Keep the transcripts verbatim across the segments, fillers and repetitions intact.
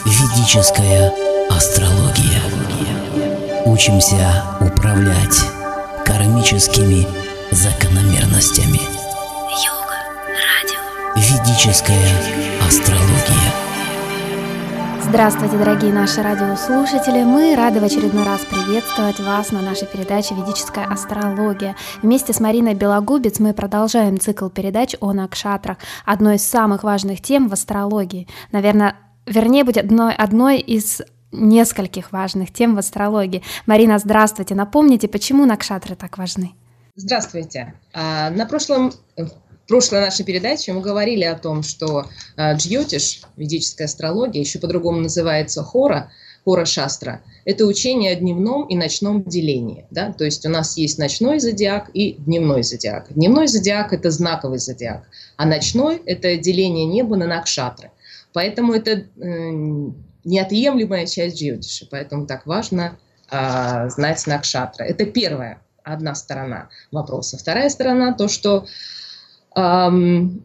Ведическая астрология. Учимся управлять кармическими закономерностями. Йога радио. Ведическая астрология. Здравствуйте, дорогие наши радиослушатели! Мы рады в очередной раз приветствовать вас на нашей передаче «Ведическая астрология». Вместе с Мариной Белогубец мы продолжаем цикл передач о накшатрах, одной из самых важных тем в астрологии. Наверное, вернее, будет одной, одной из нескольких важных тем в астрологии. Марина, здравствуйте! Напомните, почему накшатры так важны? Здравствуйте! На прошлом... В прошлой нашей передаче мы говорили о том, что э, джьотиш, ведическая астрология, еще по-другому называется хора, хора-шастра, это учение о дневном и ночном делении. Да? То есть у нас есть ночной зодиак и дневной зодиак. Дневной зодиак – это знаковый зодиак, а ночной – это деление неба на накшатры. Поэтому это э, неотъемлемая часть джьотиша, поэтому так важно э, знать накшатры. Это первая, одна сторона вопроса. Вторая сторона – то, что Луна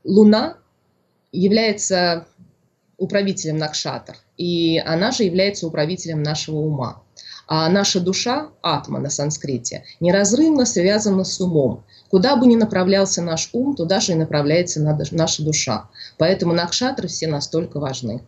является управителем накшатр, и она же является управителем нашего ума. А наша душа, атма на санскрите, неразрывно связана с умом. Куда бы ни направлялся наш ум, туда же и направляется наша душа. Поэтому накшатры все настолько важны.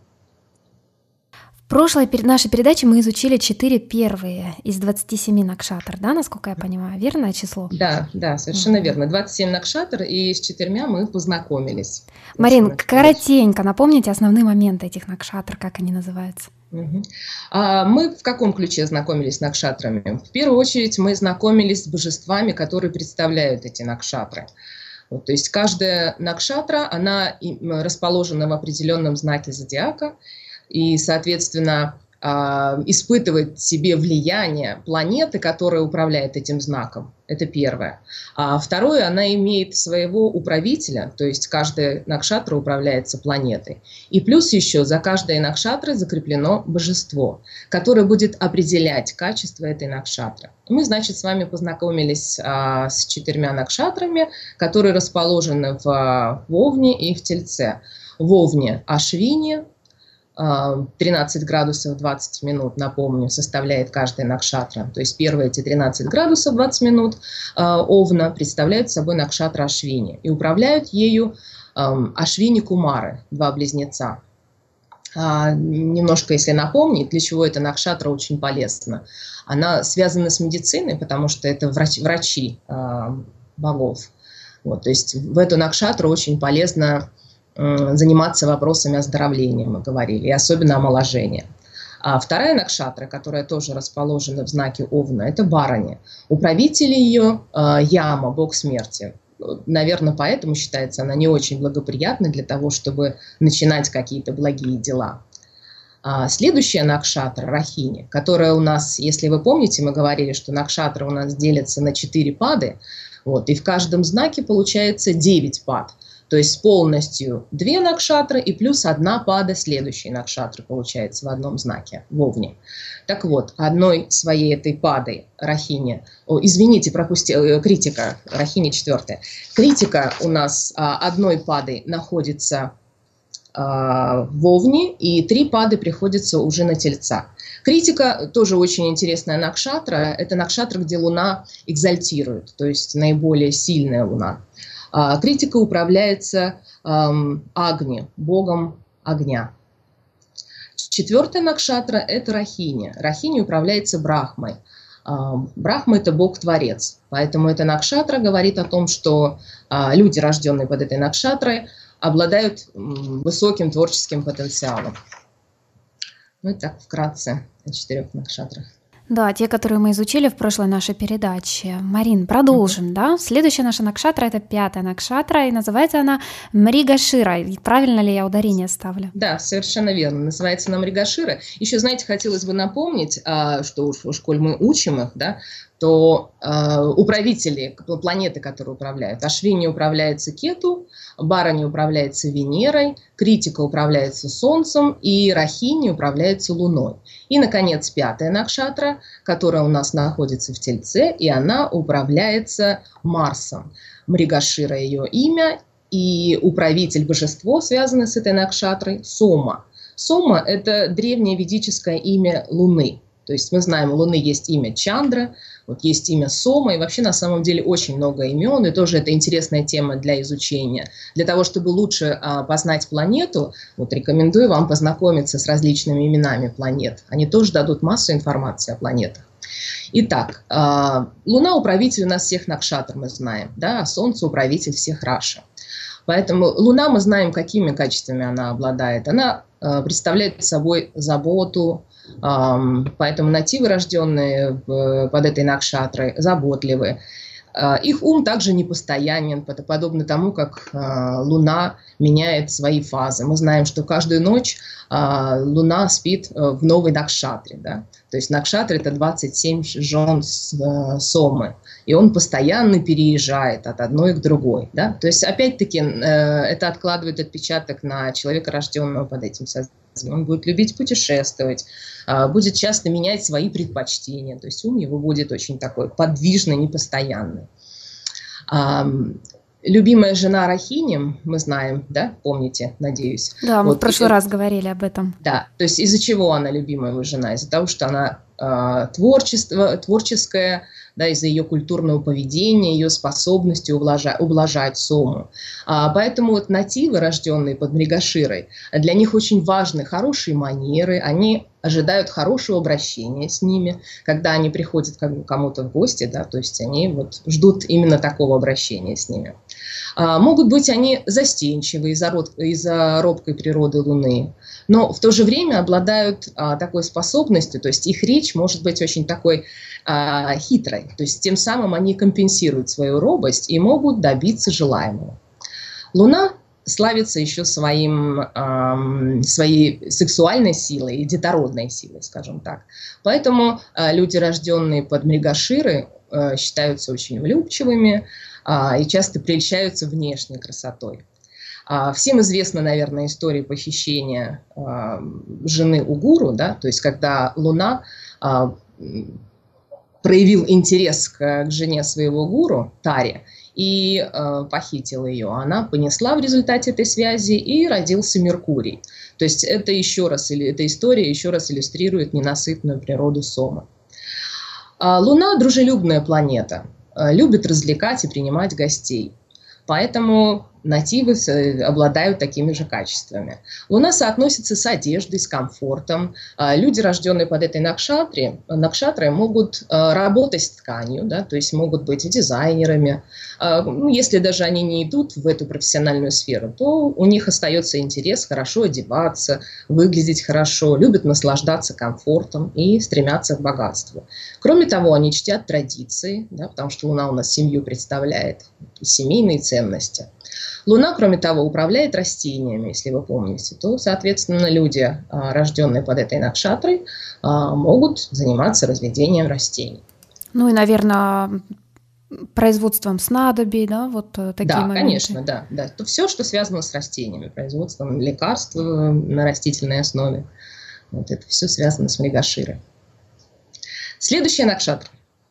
В прошлой нашей передаче мы изучили четыре первые из двадцати семи накшатр, да, насколько я понимаю, верное число? Да, да, совершенно mm-hmm. верно. двадцать семь накшатр, и с четырьмя мы познакомились. Марин, коротенько напомните основные моменты этих накшатр, как они называются? Mm-hmm. А мы в каком ключе знакомились с накшатрами? В первую очередь мы знакомились с божествами, которые представляют эти накшатры. Вот, то есть каждая накшатра, она расположена в определенном знаке зодиака, и, соответственно, испытывает в себе влияние планеты, которая управляет этим знаком. Это первое. А второе, она имеет своего управителя, то есть каждая накшатра управляется планетой. И плюс еще за каждой накшатрой закреплено божество, которое будет определять качество этой накшатры. Мы, значит, с вами познакомились а, с четырьмя накшатрами, которые расположены в, в Овне и в Тельце. В Овне Ашвини, тринадцать градусов двадцать минут, напомню, составляет каждая накшатра. То есть первые эти тринадцать градусов двадцать минут Овна представляют собой накшатра Ашвини. И управляют ею Ашвини Кумары, два близнеца. Немножко, если напомнить, для чего эта накшатра очень полезна. Она связана с медициной, потому что это врачи, врачи богов. Вот, то есть в эту накшатру очень полезно заниматься вопросами оздоровления, мы говорили, и особенно омоложения. А вторая накшатра, которая тоже расположена в знаке Овна, это Барани. Управитель ее э, Яма, бог смерти. Наверное, поэтому считается она не очень благоприятной для того, чтобы начинать какие-то благие дела. А следующая накшатра, Рахини, которая у нас, если вы помните, мы говорили, что накшатры у нас делятся на четыре пады, вот, и в каждом знаке получается девять пад. То есть полностью две накшатры и плюс одна пада следующей накшатры получается в одном знаке, в Овне. Так вот, одной своей этой падой Рахини, о, извините, пропустила, критика, Рахини четвертая. Критика у нас а, одной падой находится а, в Овне, и три пады приходится уже на Тельца. Критика тоже очень интересная накшатра. Это накшатра, где Луна экзальтирует, то есть наиболее сильная Луна. Критика управляется эм, Агни, богом огня. Четвертая накшатра – это Рахини. Рахини управляется Брахмой. Эм, Брахма – это бог-творец. Поэтому эта накшатра говорит о том, что э, люди, рожденные под этой накшатрой, обладают э, высоким творческим потенциалом. Ну и так вкратце о четырех накшатрах. Да, те, которые мы изучили в прошлой нашей передаче. Марин, продолжим, mm-hmm. да? Следующая наша накшатра – это пятая накшатра, и называется она Мригашира. Правильно ли я ударение ставлю? Да, совершенно верно. Называется она Мригашира. Еще, знаете, хотелось бы напомнить, что уж, уж коль мы учим их, да, то э, управители, планеты, которые управляют, Ашвини управляется Кету, Барани управляется Венерой, Критика управляется Солнцем и Рахини управляется Луной. И, наконец, пятая накшатра, которая у нас находится в Тельце, и она управляется Марсом. Мригашира ее имя, и управитель божество, связанное с этой накшатрой, Сома. Сома – это древнее ведическое имя Луны. То есть мы знаем, у Луны есть имя Чандра, вот есть имя Сома, и вообще на самом деле очень много имен, и тоже это интересная тема для изучения. Для того, чтобы лучше а, познать планету, вот рекомендую вам познакомиться с различными именами планет. Они тоже дадут массу информации о планетах. Итак, а, Луна управитель у нас всех Накшатр, мы знаем, да, а Солнце управитель всех Раша. Поэтому Луна, мы знаем, какими качествами она обладает. Она а, представляет собой заботу. Поэтому нативы, рожденные под этой накшатрой, заботливы. Их ум также непостоянен, подобно тому, как Луна меняет свои фазы. Мы знаем, что каждую ночь Луна спит в новой накшатре. Да? То есть накшатра – это двадцать семь жен Сомы. И он постоянно переезжает от одной к другой. Да? То есть, опять-таки, это откладывает отпечаток на человека, рожденного под этим сознанием. Он будет любить путешествовать, будет часто менять свои предпочтения. То есть ум его будет очень такой подвижный, непостоянный. Любимая жена Рахини, мы знаем, да, помните, надеюсь. Да, мы вот, в прошлый и, раз говорили об этом. Да, то есть из-за чего она любимая его жена? Из-за того, что она э, творчество, творческая, да, из-за ее культурного поведения, ее способности ублажать, ублажать Сому. А, поэтому вот нативы, рожденные под Мригаширой, для них очень важны хорошие манеры, они ожидают хорошего обращения с ними, когда они приходят к кому-то в гости, да, то есть они вот ждут именно такого обращения с ними. А, могут быть они застенчивы из-за из-за робкой природы Луны, но в то же время обладают а, такой способностью, то есть их речь может быть очень такой а, хитрой, то есть тем самым они компенсируют свою робость и могут добиться желаемого. Луна славится еще своим, эм, своей сексуальной силой и детородной силой, скажем так. Поэтому э, люди, рожденные под Мригаширой, э, считаются очень влюбчивыми э, и часто прельщаются внешней красотой. Э, всем известна, наверное, история похищения э, жены у гуру, да, то есть когда Луна э, проявил интерес к, к жене своего гуру, Таре, и э, похитил ее. Она понесла в результате этой связи, и родился Меркурий. То есть это еще раз, или эта история еще раз иллюстрирует ненасытную природу Сомы. А Луна – дружелюбная планета, э, любит развлекать и принимать гостей. Поэтому нативы обладают такими же качествами. Луна соотносится с одеждой, с комфортом. Люди, рожденные под этой накшатре, накшатрой, могут работать с тканью, да, то есть могут быть дизайнерами. Если даже они не идут в эту профессиональную сферу, то у них остается интерес хорошо одеваться, выглядеть хорошо, любят наслаждаться комфортом и стремятся к богатству. Кроме того, они чтят традиции, да, потому что Луна у нас семью представляет, семейные ценности. Луна, кроме того, управляет растениями, если вы помните, то, соответственно, люди, рожденные под этой накшатрой, могут заниматься разведением растений. Ну и, наверное, производством снадобий, да, вот такие да, моменты. Конечно, да, да. То все, что связано с растениями, производством лекарств на растительной основе, вот это все связано с Мригаширой. Следующая накшатра.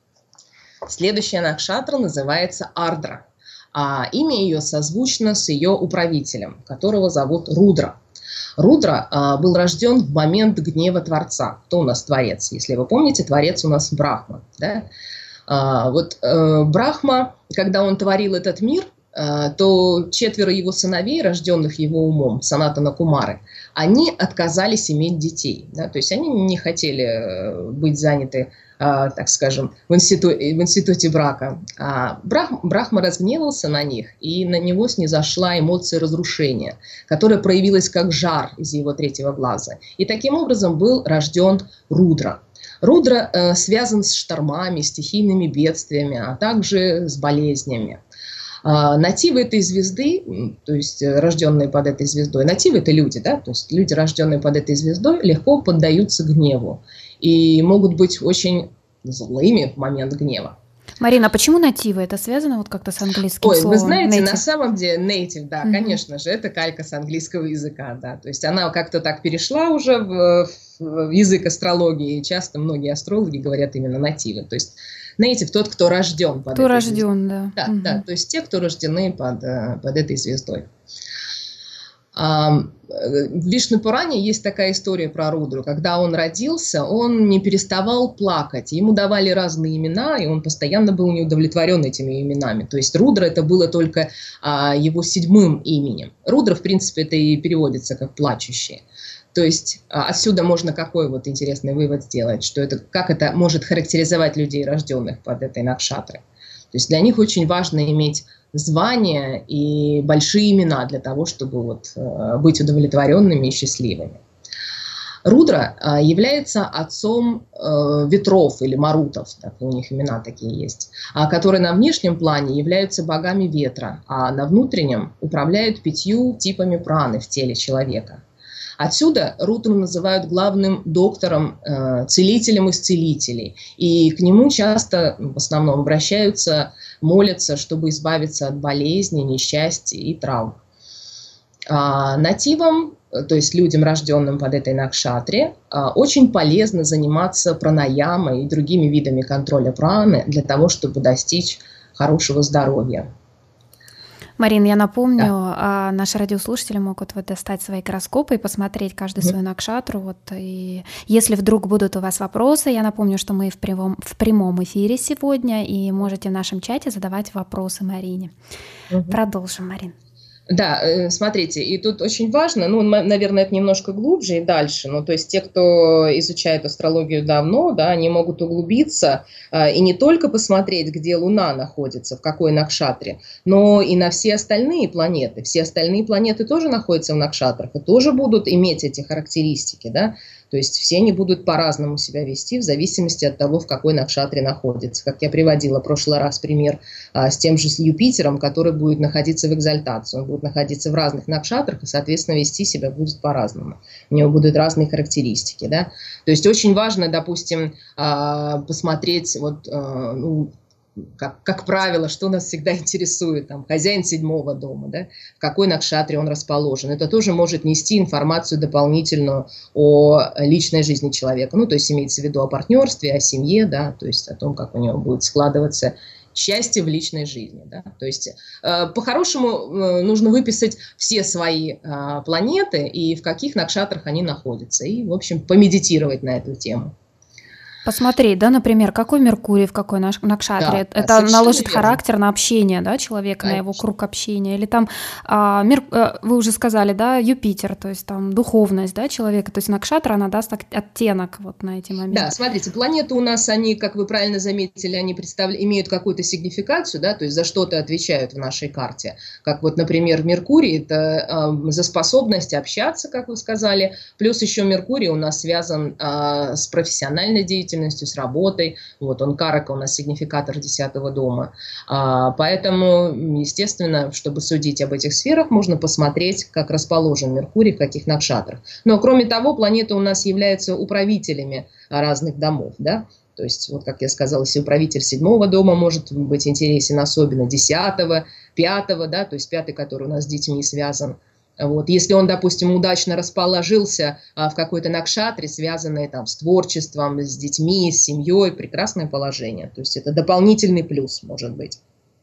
Следующая накшатра называется Ардра. А имя ее созвучно с ее управителем, которого зовут Рудра. Рудра а, был рожден в момент гнева Творца. Кто у нас Творец? Если вы помните, Творец у нас Брахма. Да? А, вот а, Брахма, когда он творил этот мир, а, то четверо его сыновей, рожденных его умом, Санатана Кумары, они отказались иметь детей. Да? То есть они не хотели быть заняты, так скажем, в институте, в институте брака. А Брах, Брахма разгневался на них, и на него снизошла эмоция разрушения, которая проявилась как жар из его третьего глаза. И таким образом был рожден Рудра. Рудра э, связан с штормами, стихийными бедствиями, а также с болезнями. А, нативы этой звезды, то есть рожденные под этой звездой, нативы это люди, да, то есть люди, рожденные под этой звездой, легко поддаются гневу и могут быть очень злыми в момент гнева. Марина, а почему нативы? Это связано вот как-то с английским Ой, словом? Вы знаете, native? На самом деле native, да, Mm-hmm. конечно же, это калька с английского языка, да, то есть она как-то так перешла уже в, в язык астрологии, и часто многие астрологи говорят именно нативы, то есть native тот, кто рожден под кто этой рожден, звездой. да. Да, Mm-hmm. да, то есть те, кто рождены под, под этой звездой. А, в Вишну-Пуране есть такая история про Рудру. Когда он родился, он не переставал плакать. Ему давали разные имена, и он постоянно был неудовлетворен этими именами. То есть Рудра это было только а, его седьмым именем. Рудра, в принципе, это и переводится как плачущий. То есть а, отсюда можно какой вот интересный вывод сделать, что это, как это может характеризовать людей, рожденных под этой накшатрой. То есть для них очень важно иметь звания и большие имена для того, чтобы вот, быть удовлетворенными и счастливыми. Рудра является отцом ветров или марутов, так, у них имена такие есть, которые на внешнем плане являются богами ветра, а на внутреннем управляют пятью типами праны в теле человека. Отсюда Рудру называют главным доктором, целителем из целителей, и к нему часто в основном обращаются, молятся, чтобы избавиться от болезней, несчастья и травм. А нативам, то есть людям, рожденным под этой накшатре, очень полезно заниматься пранаямой и другими видами контроля праны для того, чтобы достичь хорошего здоровья. Марин, я напомню, да. Наши радиослушатели могут вот достать свои гороскопы и посмотреть каждую mm-hmm. свою накшатру. Вот, и если вдруг будут у вас вопросы, я напомню, что мы в прямом, в прямом эфире сегодня, и можете в нашем чате задавать вопросы Марине. Mm-hmm. Продолжим, Марин. Да, смотрите, и тут очень важно, ну, наверное, это немножко глубже и дальше, ну, то есть те, кто изучает астрологию давно, да, они могут углубиться э, и не только посмотреть, где Луна находится, в какой накшатре, но и на все остальные планеты. Все остальные планеты тоже находятся в накшатрах и тоже будут иметь эти характеристики, да. То есть все они будут по-разному себя вести в зависимости от того, в какой накшатре находится. Как я приводила в прошлый раз пример а, с тем же с Юпитером, который будет находиться в экзальтации. Он будет находиться в разных накшатрах и, соответственно, вести себя будет по-разному. У него будут разные характеристики. Да? То есть очень важно, допустим, а, посмотреть, вот, а, ну, Как, как правило, что нас всегда интересует, там, хозяин седьмого дома, да, в какой накшатре он расположен. Это тоже может нести информацию дополнительную о личной жизни человека. Ну, то есть имеется в виду о партнерстве, о семье, да, то есть о том, как у него будет складываться счастье в личной жизни. Да. То есть э, по-хорошему э, нужно выписать все свои э, планеты и в каких накшатрах они находятся. И, в общем, помедитировать на эту тему. Посмотреть, да, например, какой Меркурий в какой накшатре, да, это да, наложит верно. Характер на общение, да, человека, конечно. На его круг общения, или там, а, мер, а, вы уже сказали, да, Юпитер, то есть там духовность, да, человека, то есть накшатра, она даст оттенок вот на эти моменты. Да, смотрите, планеты у нас, они, как вы правильно заметили, они представляют, имеют какую-то сигнификацию, да, то есть за что-то отвечают в нашей карте, как вот, например, Меркурий, это а, за способность общаться, как вы сказали, плюс еще Меркурий у нас связан а, с профессиональной деятельностью, с работой, вот он карака, у нас сигнификатор десятого дома, а, поэтому, естественно, чтобы судить об этих сферах, можно посмотреть, как расположен Меркурий, в каких накшатрах. Но, кроме того, планеты у нас являются управителями разных домов, да, то есть, вот как я сказала, если управитель седьмого дома может быть интересен, особенно десятого, пятого, да, то есть пятый, который у нас с детьми связан. Вот. Если он, допустим, удачно расположился а, в какой-то накшатре, связанной там, с творчеством, с детьми, с семьей, прекрасное положение. То есть это дополнительный плюс, может быть.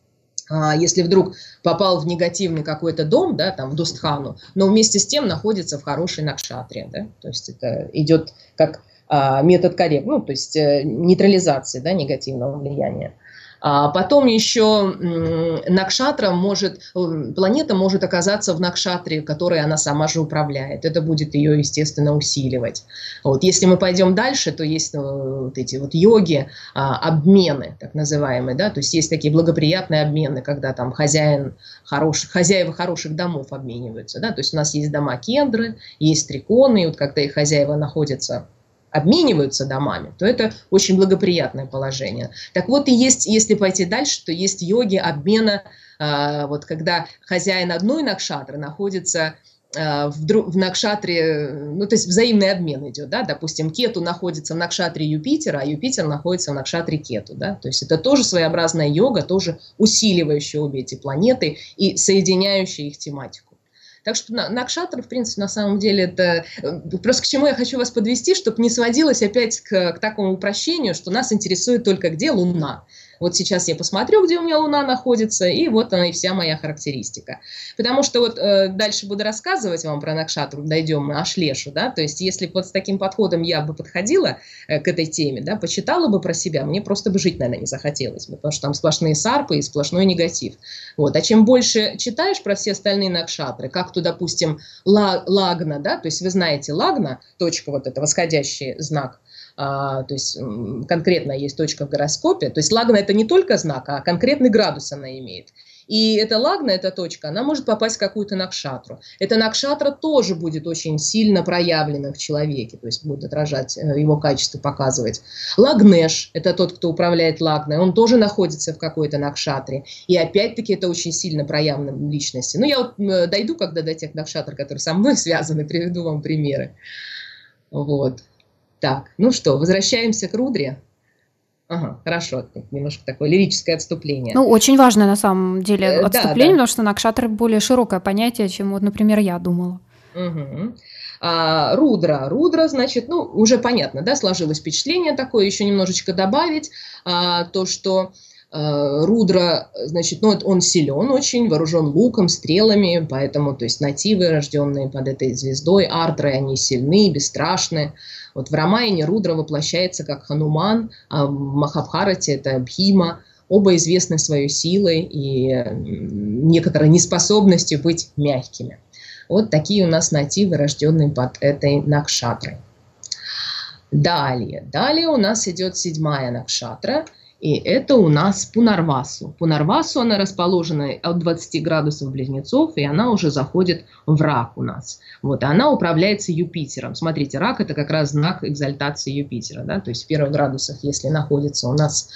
А, если вдруг попал в негативный какой-то дом, да, там, в Дустхану, но вместе с тем находится в хорошей накшатре. Да? То есть это идет как а, метод коррекции, ну, то есть э, нейтрализации, да, негативного влияния. А потом еще накшатра может, планета может оказаться в накшатре, которой она сама же управляет. Это будет ее, естественно, усиливать. Вот. Если мы пойдем дальше, то есть вот эти вот йоги, обмены, так называемые, да, то есть есть такие благоприятные обмены, когда там хозяин хороших, хозяева хороших домов обмениваются, да, то есть у нас есть дома кендры, есть триконы, и вот когда их хозяева находятся, обмениваются домами, то это очень благоприятное положение. Так вот, и есть, если пойти дальше, то есть йоги обмена, э, вот когда хозяин одной накшатры находится э, в, друг, в накшатре, ну, то есть взаимный обмен идет, да, допустим, Кету находится в накшатре Юпитера, а Юпитер находится в накшатре Кету, да, то есть это тоже своеобразная йога, тоже усиливающая обе эти планеты и соединяющая их тематику. Так что накшатра, в принципе, на самом деле, это просто к чему я хочу вас подвести, чтобы не сводилось опять к, к такому упрощению, что нас интересует только где Луна. Вот сейчас я посмотрю, где у меня Луна находится, и вот она и вся моя характеристика. Потому что вот э, дальше буду рассказывать вам про Накшатру, дойдем мы Ашлешу, да, то есть если вот с таким подходом я бы подходила э, к этой теме, да, почитала бы про себя, мне просто бы жить, наверное, не захотелось бы, потому что там сплошные сарпы и сплошной негатив. Вот. А чем больше читаешь про все остальные Накшатры, как то, допустим, Лагна, да, то есть вы знаете Лагна, точка вот эта, восходящий знак, а, то есть конкретно есть точка в гороскопе, то есть Лагна это не только знак, а конкретный градус она имеет. И эта Лагна, эта точка, она может попасть в какую-то Накшатру. Эта Накшатра тоже будет очень сильно проявлена в человеке, то есть будет отражать его качество, показывать. Лагнеш, это тот, кто управляет Лагной, он тоже находится в какой-то Накшатре. И опять-таки это очень сильно проявлено в личности. Ну, я вот дойду, когда до тех Накшатр, которые со мной связаны, приведу вам примеры. Вот. Так, ну что, возвращаемся к Рудре. Ага, хорошо, немножко такое лирическое отступление. Ну, очень важное на самом деле отступление, да, да. Потому что Накшатра более широкое понятие, чем, вот, например, я думала. Угу. А, Рудра. Рудра, значит, ну, уже понятно, да, сложилось впечатление такое, еще немножечко добавить, а, то, что а, Рудра, значит, ну, он силен очень, вооружен луком, стрелами, поэтому, то есть, нативы, рожденные под этой звездой, ардры, они сильны, бесстрашны. Вот в Рамаяне Рудра воплощается как Хануман, а в Махабхарате это Бхима. Оба известны своей силой и некоторой неспособностью быть мягкими. Вот такие у нас нативы, рожденные под этой Накшатрой. Далее. Далее у нас идет седьмая Накшатра. И это у нас Пунарвасу. Пунарвасу, она расположена от двадцати градусов Близнецов, и она уже заходит в Рак у нас. Вот, и она управляется Юпитером. Смотрите, Рак – это как раз знак экзальтации Юпитера. Да? То есть в первых градусах, если находится у нас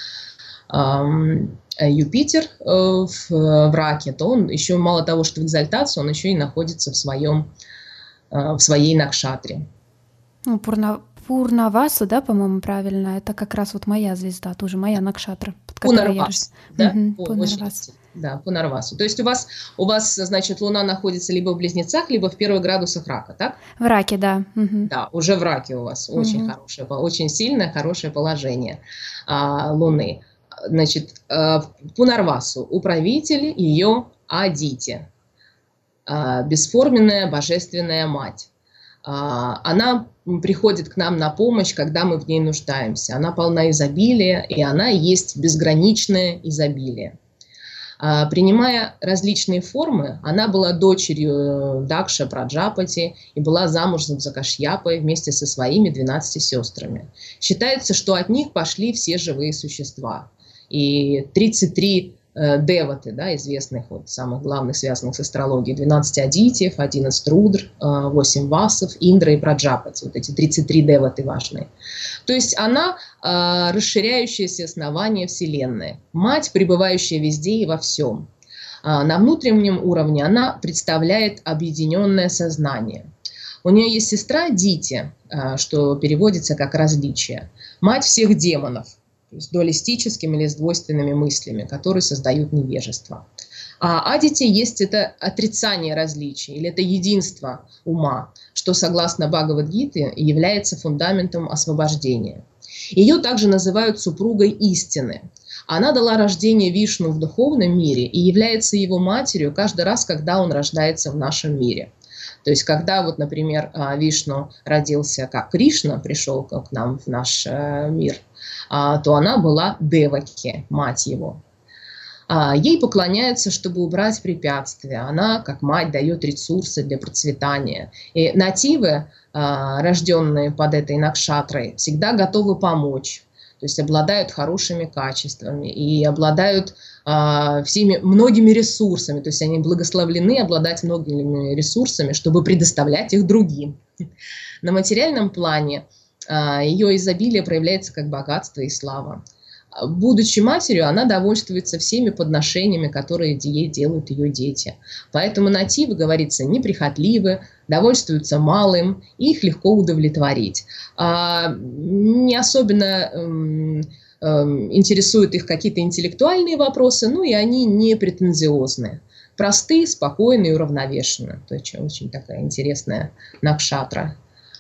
эм, Юпитер э, в, в Раке, то он еще мало того, что в экзальтации, он еще и находится в, своем, э, в своей Накшатре. Ну, Пурна... Пурнавасу, да, по-моему, правильно, это как раз вот моя звезда, тоже моя Накшатра. Пунарвасу, да? Угу, Пунарвасу. Да, Пунарвасу. То есть у вас, у вас, значит, Луна находится либо в Близнецах, либо в первых градусах Рака, так? В Раке, да. Угу. Да, уже в Раке у вас очень угу. хорошее, очень сильное, хорошее положение а, Луны. Значит, а, Пунарвасу, управитель ее Адити, а, бесформенная божественная мать. Она приходит к нам на помощь, когда мы в ней нуждаемся. Она полна изобилия, и она есть безграничное изобилие. Принимая различные формы, она была дочерью Дакша Праджапати и была замужем за Кашьяпой вместе со своими двенадцатью сестрами. Считается, что от них пошли все живые существа. И тридцать три деваты, да, известных, вот, самых главных, связанных с астрологией, двенадцать адитьев, одиннадцать рудр, восемь васов, Индра и Праджапати. Вот эти тридцать три деваты важные. То есть она э, расширяющееся основание Вселенной, мать, пребывающая везде и во всем. Э, на внутреннем уровне она представляет объединенное сознание. У нее есть сестра Дити, э, что переводится как различие, мать всех демонов, то есть дуалистическими или с двойственными мыслями, которые создают невежество. А Адити есть это отрицание различий, или это единство ума, что, согласно Бхагавад-гите, является фундаментом освобождения. Ее также называют супругой истины. Она дала рождение Вишну в духовном мире и является его матерью каждый раз, когда он рождается в нашем мире. То есть, когда, вот, например, Вишну родился как Кришна, пришел к нам в наш мир, то она была Деваки, мать его. Ей поклоняются, чтобы убрать препятствия. Она, как мать, дает ресурсы для процветания. И нативы, рожденные под этой накшатрой, всегда готовы помочь. То есть обладают хорошими качествами и обладают а, всеми, многими ресурсами. То есть они благословлены обладать многими ресурсами, чтобы предоставлять их другим. На материальном плане а, ее изобилие проявляется как богатство и слава. Будучи матерью, она довольствуется всеми подношениями, которые ей делают ее дети. Поэтому нативы, говорится, неприхотливы, довольствуются малым, и их легко удовлетворить. А, не особенно эм, эм, интересуют их какие-то интеллектуальные вопросы, ну и они не претензиозны. Просты, спокойны и уравновешены. То есть очень такая интересная накшатра.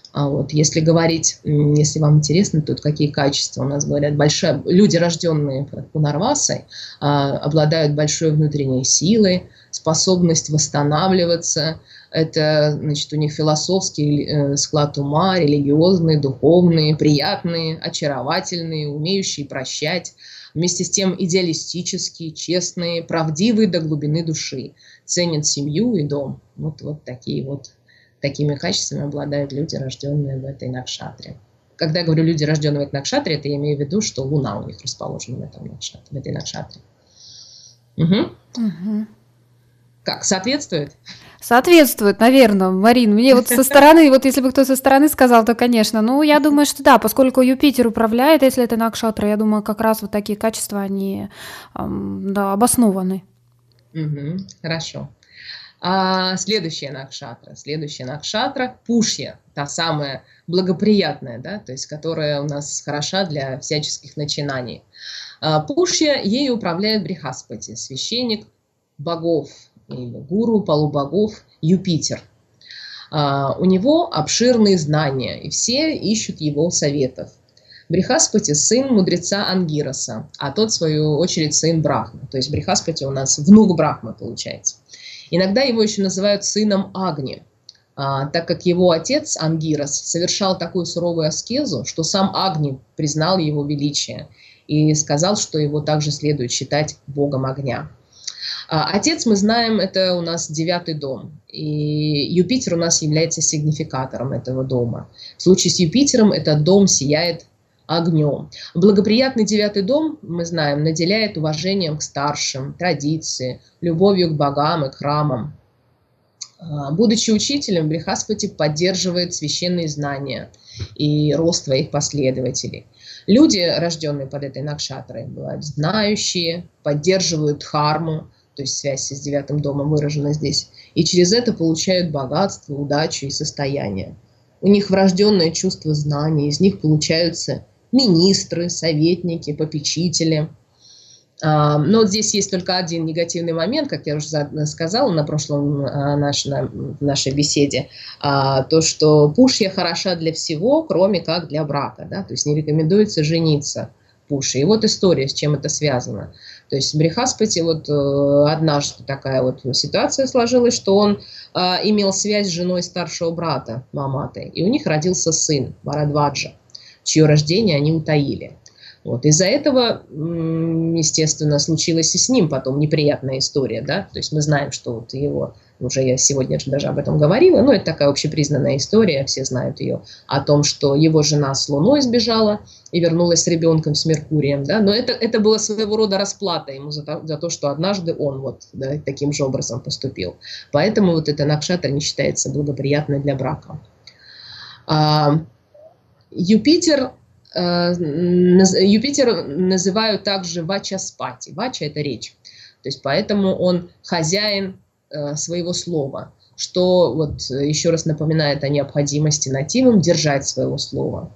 А вот, если говорить, если вам интересно, тут какие качества у нас говорят, большая, люди, рожденные Пунарвасой, обладают большой внутренней силой, способность восстанавливаться. Это, значит, у них философский склад ума, религиозные, духовные, приятные, очаровательные, умеющие прощать. Вместе с тем идеалистические, честные, правдивые до глубины души, ценят семью и дом. Вот, вот такие вот. Такими качествами обладают люди, рожденные в этой накшатре. Когда я говорю люди, рожденные в этой накшатре, это я имею в виду, что Луна у них расположена в, этом накшатре, в этой накшатре. Угу. Угу. Как, соответствует? Соответствует, наверное, Марин. Мне вот со стороны, вот если бы кто со стороны сказал, то, конечно. Ну, я думаю, что да, поскольку Юпитер управляет, если это накшатра, я думаю, как раз вот такие качества, они да, обоснованы. Угу. Хорошо. А следующая накшатра, следующая накшатра Пушья, та самая благоприятная, да, то есть которая у нас хороша для всяческих начинаний. А Пушья, ею управляет Брихаспати, священник богов или гуру полубогов Юпитер. А у него обширные знания, и все ищут его советов. Брихаспати – сын мудреца Ангираса, а тот, в свою очередь, сын Брахмы. То есть Брихаспати у нас внук Брахмы, получается. Иногда его еще называют сыном Агни, а, так как его отец Ангирас совершал такую суровую аскезу, что сам Агни признал его величие и сказал, что его также следует считать богом огня. А, отец, мы знаем, это у нас девятый дом, и Юпитер у нас является сигнификатором этого дома. В случае с Юпитером этот дом сияет огнем. Благоприятный девятый дом, мы знаем, наделяет уважением к старшим, традиции, любовью к богам и к храмам. Будучи учителем, Брихаспати поддерживает священные знания и рост своих последователей. Люди, рожденные под этой накшатрой, бывают знающие, поддерживают дхарму, то есть связь с девятым домом выражена здесь, и через это получают богатство, удачу и состояние. У них врожденное чувство знаний, из них получаются министры, советники, попечители. Но здесь есть только один негативный момент, как я уже сказала на прошлом наш, на, нашей беседе, то, что Пушья хороша для всего, кроме как для брака, да? То есть не рекомендуется жениться Пушье. И вот история, с чем это связано. То есть Брихаспати, вот однажды такая вот ситуация сложилась, что он имел связь с женой старшего брата Маматы, и у них родился сын Бхарадваджа, чье рождение они утаили. Вот. Из-за этого, естественно, случилась и с ним потом неприятная история, да, то есть мы знаем, что вот его, уже я сегодня же даже об этом говорила, но это такая общепризнанная история, все знают ее, о том, что его жена с Луной сбежала и вернулась с ребенком, с Меркурием, да, но это, это было своего рода расплата ему за то, за то, что однажды он вот, да, таким же образом поступил. Поэтому вот эта накшатра не считается благоприятной для брака. А, Юпитер Юпитер называют также Вачаспати. Вача – это речь. То есть поэтому он хозяин своего слова, что вот еще раз напоминает о необходимости нативам держать своего слова.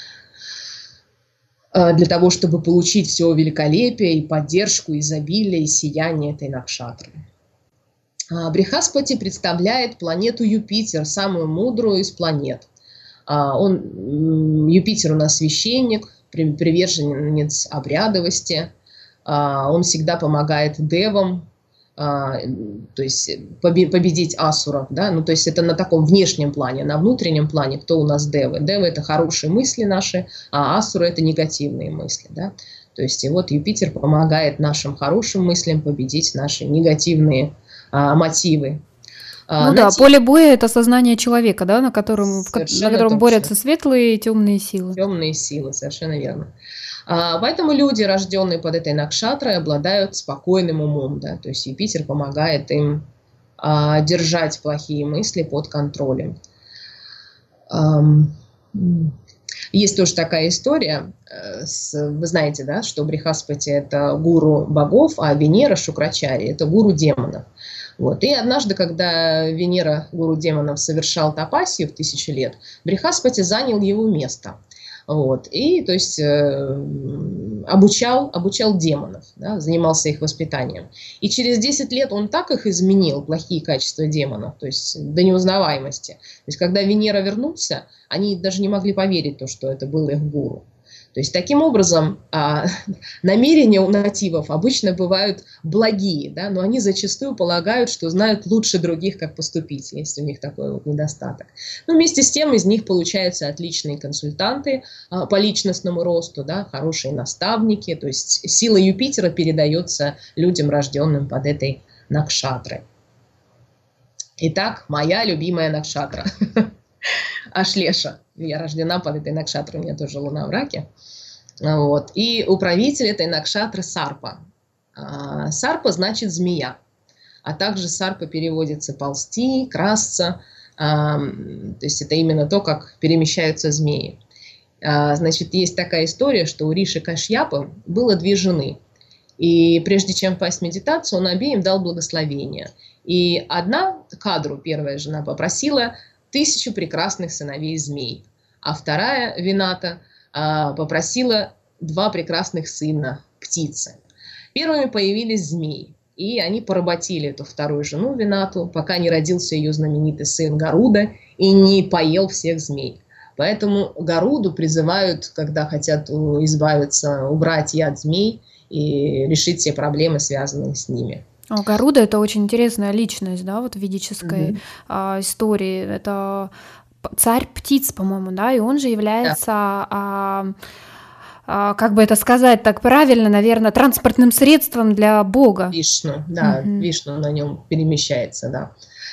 Для того, чтобы получить все великолепие и поддержку, изобилие и сияние этой накшатры. Брихаспати представляет планету Юпитер, самую мудрую из планет. Он, Юпитер у нас священник, приверженец обрядовости, он всегда помогает девам, то есть победить асуров, да? Ну, то есть это на таком внешнем плане, на внутреннем плане кто у нас девы? Девы – это хорошие мысли наши, а асуры – это негативные мысли, да? То есть и вот Юпитер помогает нашим хорошим мыслям победить наши негативные а, мотивы. Ну на да, те... поле боя – это сознание человека, да, на котором, на котором борются светлые и темные силы. Темные силы, совершенно верно. А, поэтому люди, рожденные под этой накшатрой, обладают спокойным умом, да, то есть Юпитер помогает им а, держать плохие мысли под контролем. А, есть тоже такая история, с, вы знаете, да, что Брихаспати – это гуру богов, а Венера Шукрачари – это гуру демонов. Вот. И однажды, когда Венера, гуру демонов, совершал тапасию в тысячу лет, Брихаспати занял его место. Вот. И, то есть, э, обучал, обучал демонов, да, занимался их воспитанием. И через десять лет он так их изменил, плохие качества демонов, то есть до неузнаваемости. То есть, когда Венера вернулся, они даже не могли поверить, то, что это был их гуру. То есть, таким образом, а, намерения у нативов обычно бывают благие, да, но они зачастую полагают, что знают лучше других, как поступить, если у них такой вот недостаток. Но вместе с тем из них получаются отличные консультанты а, по личностному росту, да, хорошие наставники, то есть сила Юпитера передается людям, рожденным под этой накшатрой. Итак, моя любимая накшатра. Ашлеша. Я рождена под этой накшатрой, у меня тоже луна в раке. Вот. И управитель этой накшатры Сарпа. А, Сарпа значит змея, а также Сарпа переводится ползти, красться. А, то есть это именно то, как перемещаются змеи. А, значит, есть такая история, что у Риши Кашьяпы было две жены. И прежде чем впасть в медитацию, он обеим дал благословение. И одна, Кадру, первая жена, попросила тысячу прекрасных сыновей змей, а вторая, Вината, попросила два прекрасных сына, птицы. Первыми появились змеи, и они поработили эту вторую жену, Винату, пока не родился ее знаменитый сын Гаруда и не поел всех змей. Поэтому Гаруду призывают, когда хотят избавиться, убрать яд змей и решить все проблемы, связанные с ними. О, Гаруда — это очень интересная личность, да, вот в ведической Mm-hmm. а, истории. Это царь птиц, по-моему, да, и он же является, yeah. а, а, как бы это сказать так правильно, наверное, транспортным средством для Бога. Вишну, да, Mm-hmm. Вишну на нем перемещается, да.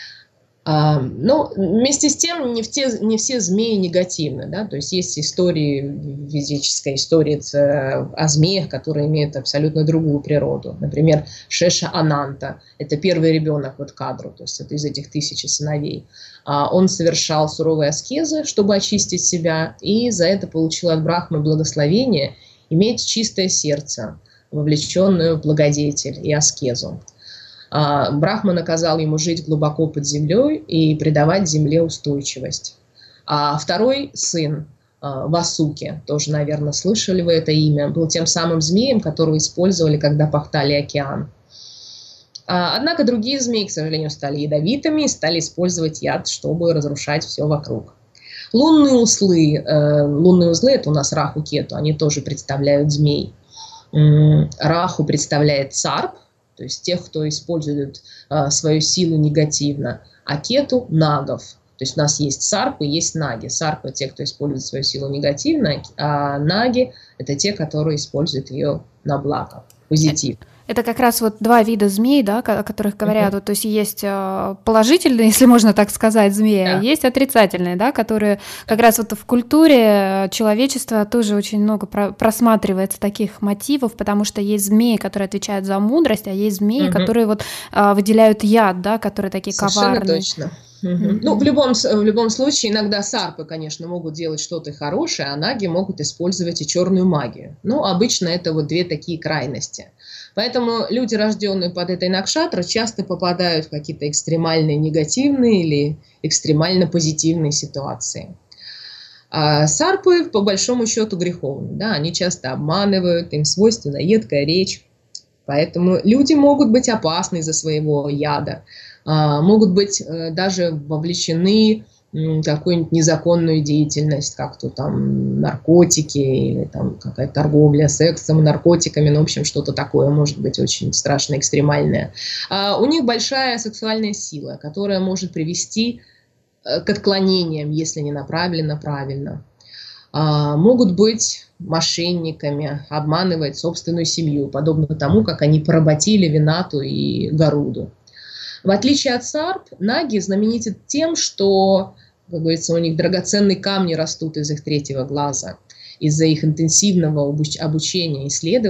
А, но вместе с тем не, в те, не все змеи негативны, да, то есть есть истории, физическая история о змеях, которые имеют абсолютно другую природу. Например, Шеша Ананта, это первый ребенок вот Кадру, то есть это из этих тысячи сыновей. А, он совершал суровые аскезы, чтобы очистить себя, и за это получил от Брахмы благословение иметь чистое сердце, вовлеченное в благодетель и аскезу. Брахма наказал ему жить глубоко под землей и придавать земле устойчивость. А второй сын, Васуки, тоже, наверное, слышали вы это имя, был тем самым змеем, которого использовали, когда пахтали океан. Однако другие змеи, к сожалению, стали ядовитыми и стали использовать яд, чтобы разрушать все вокруг. Лунные узлы, лунные узлы, это у нас Раху, Кету, они тоже представляют змей. Раху представляет Сарп, то есть тех, кто использует а, свою силу негативно, а Кету – нагов. То есть у нас есть сарпы, есть наги. Сарпы – те, кто использует свою силу негативно, а наги – это те, которые используют ее на благо, позитив. Это как раз вот два вида змей, да, о которых говорят. Uh-huh. Вот, то есть есть положительные, если можно так сказать, змеи, yeah. а есть отрицательные, да, которые как раз вот в культуре человечества тоже очень много про- просматривается таких мотивов, потому что есть змеи, которые отвечают за мудрость, а есть змеи, uh-huh. которые вот а, выделяют яд, да, которые такие Совершенно коварные. Точно. Угу. Mm-hmm. Ну, в любом, в любом случае, иногда сарпы, конечно, могут делать что-то хорошее, а наги могут использовать и черную магию. Но обычно это вот две такие крайности. Поэтому люди, рожденные под этой накшатрой, часто попадают в какие-то экстремальные негативные или экстремально позитивные ситуации. А сарпы, по большому счету, греховны. Да? Они часто обманывают, им свойственна едкая речь. Поэтому люди могут быть опасны из-за своего яда. Могут быть даже вовлечены в какую-нибудь незаконную деятельность, как то там наркотики или там какая-то торговля сексом, наркотиками, ну, в общем, что-то такое может быть очень страшно экстремальное. А у них большая сексуальная сила, которая может привести к отклонениям, если не направлена правильно. А, могут быть мошенниками, обманывать собственную семью, подобно тому, как они поработили Винату и Гаруду. В отличие от сарп, наги знамениты тем, что, как говорится, у них драгоценные камни растут из их третьего глаза, из-за их интенсивного обучения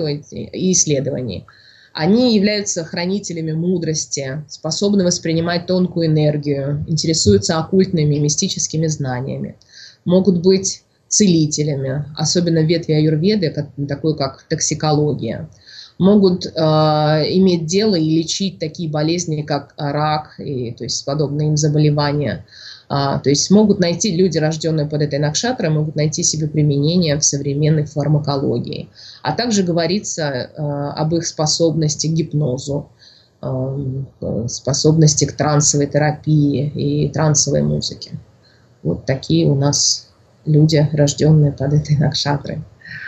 и исследований. Они являются хранителями мудрости, способны воспринимать тонкую энергию, интересуются оккультными и мистическими знаниями, могут быть целителями, особенно в ветви аюрведы, такой как токсикология. Могут э, иметь дело и лечить такие болезни, как рак, и, то есть подобные им заболевания. А, то есть могут найти, люди, рожденные под этой накшатрой, могут найти себе применение в современной фармакологии. А также говорится а, об их способности к гипнозу, а, способности к трансовой терапии и трансовой музыке. Вот такие у нас люди, рожденные под этой накшатрой.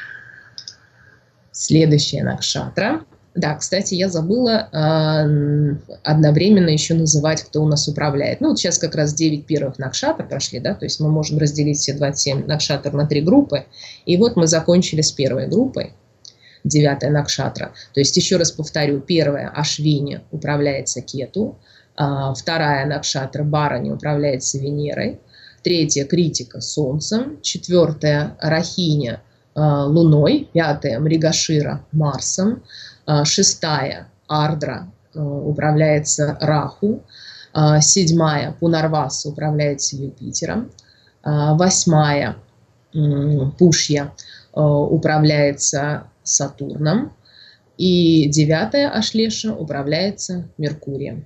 Следующая накшатра. Да, кстати, я забыла э, одновременно еще называть, кто у нас управляет. Ну, вот сейчас как раз девять первых накшатр прошли, да, то есть мы можем разделить все двадцать семь накшатр на три группы. И вот мы закончили с первой группой, девятая накшатра. То есть, еще раз повторю, первая Ашвини управляется Кету, э, вторая накшатра Барани управляется Венерой, третья Критика Солнцем, четвертая Рахиня э, Луной, пятая Мригашира Марсом, шестая Ардра управляется Раху, седьмая Пунарваса управляется Юпитером, восьмая Пушья управляется Сатурном и девятая Ашлеша управляется Меркурием.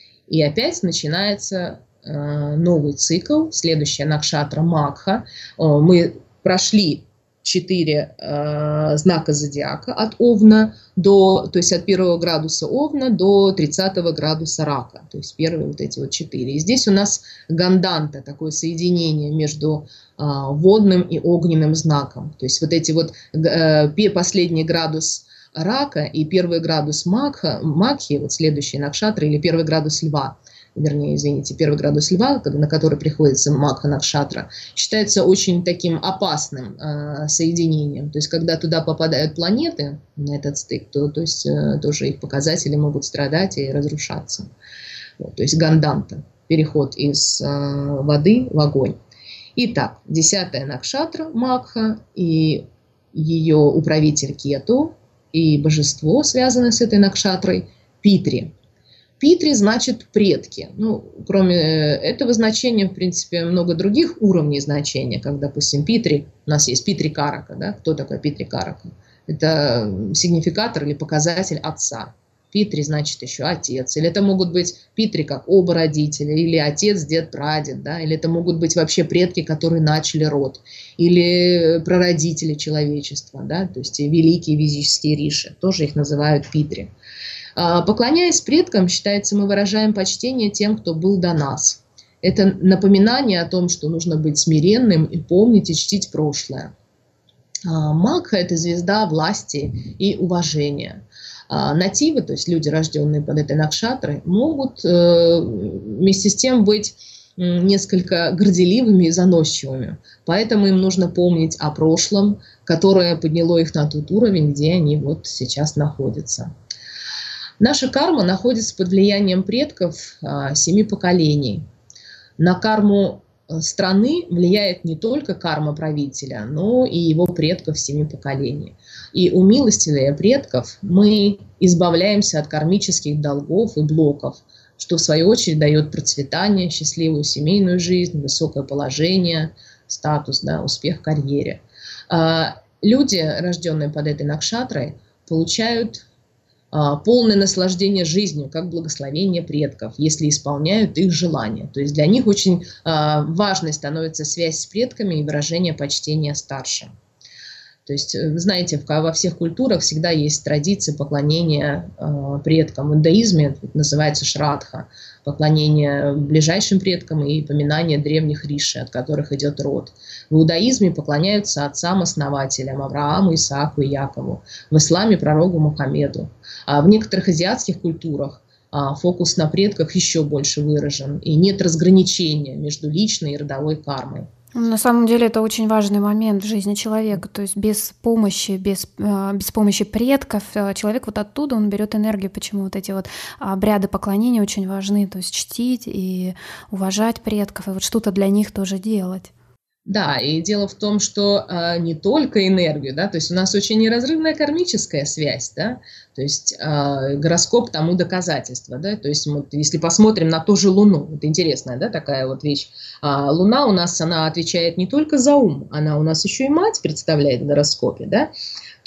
И опять начинается новый цикл, следующая накшатра Макха. Мы прошли четыре э, знака зодиака от Овна до, то есть от первого градуса Овна до тридцатого градуса Рака, то есть первые вот эти вот четыре. И здесь у нас ганданта, такое соединение между э, водным и огненным знаком. То есть вот эти вот э, последний градус Рака и первый градус Макха, Макхи, вот следующие накшатры, или первый градус Льва, вернее, извините, первый градус Льва, на который приходится Макха Накшатра, считается очень таким опасным э, соединением. То есть, когда туда попадают планеты, на этот стык, то, то есть, э, тоже их показатели могут страдать и разрушаться. Вот, то есть, ганданта, переход из э, воды в огонь. Итак, десятая Накшатра Макха и ее управитель Кету и божество, связанное с этой Накшатрой, Питри. Питри значит предки. Ну, кроме этого значения, в принципе, много других уровней значения, как, допустим, Питри. У нас есть Питри Карака. Да? Кто такой Питри Карака? Это сигнификатор или показатель отца. Питри значит еще отец. Или это могут быть Питри как оба родителя, или отец, дед, прадед. Да? Или это могут быть вообще предки, которые начали род. Или прародители человечества. Да? То есть великие физические риши. Тоже их называют Питри. Поклоняясь предкам, считается, мы выражаем почтение тем, кто был до нас. Это напоминание о том, что нужно быть смиренным и помнить и чтить прошлое. Макха – это звезда власти и уважения. Нативы, то есть люди, рожденные под этой накшатрой, могут вместе с тем быть несколько горделивыми и заносчивыми. Поэтому им нужно помнить о прошлом, которое подняло их на тот уровень, где они вот сейчас находятся. Наша карма находится под влиянием предков а, семи поколений. На карму страны влияет не только карма правителя, но и его предков семи поколений. И у милостивых предков мы избавляемся от кармических долгов и блоков, что в свою очередь дает процветание, счастливую семейную жизнь, высокое положение, статус, да, успех в карьере. А, люди, рожденные под этой накшатрой, получают полное наслаждение жизнью, как благословение предков, если исполняют их желания. То есть для них очень важной становится связь с предками и выражение почтения старшим. То есть, вы знаете, во всех культурах всегда есть традиция поклонения предкам. В иудаизме это называется шрадха, поклонение ближайшим предкам и поминание древних риши, от которых идет род. В иудаизме поклоняются отцам-основателям Аврааму, Исааку и Якову. В исламе пророку Мухаммеду. А в некоторых азиатских культурах фокус на предках еще больше выражен, и нет разграничения между личной и родовой кармой. На самом деле это очень важный момент в жизни человека, то есть без помощи, без, без помощи предков человек вот оттуда, он берет энергию, почему вот эти вот обряды поклонения очень важны, то есть чтить и уважать предков, и вот что-то для них тоже делать. Да, и дело в том, что э, не только энергию, да, то есть у нас очень неразрывная кармическая связь, да, то есть э, гороскоп тому доказательство, да, то есть вот, если посмотрим на ту же Луну, вот интересная, да, такая вот вещь, э, Луна у нас, она отвечает не только за ум, она у нас еще и мать представляет в гороскопе, да,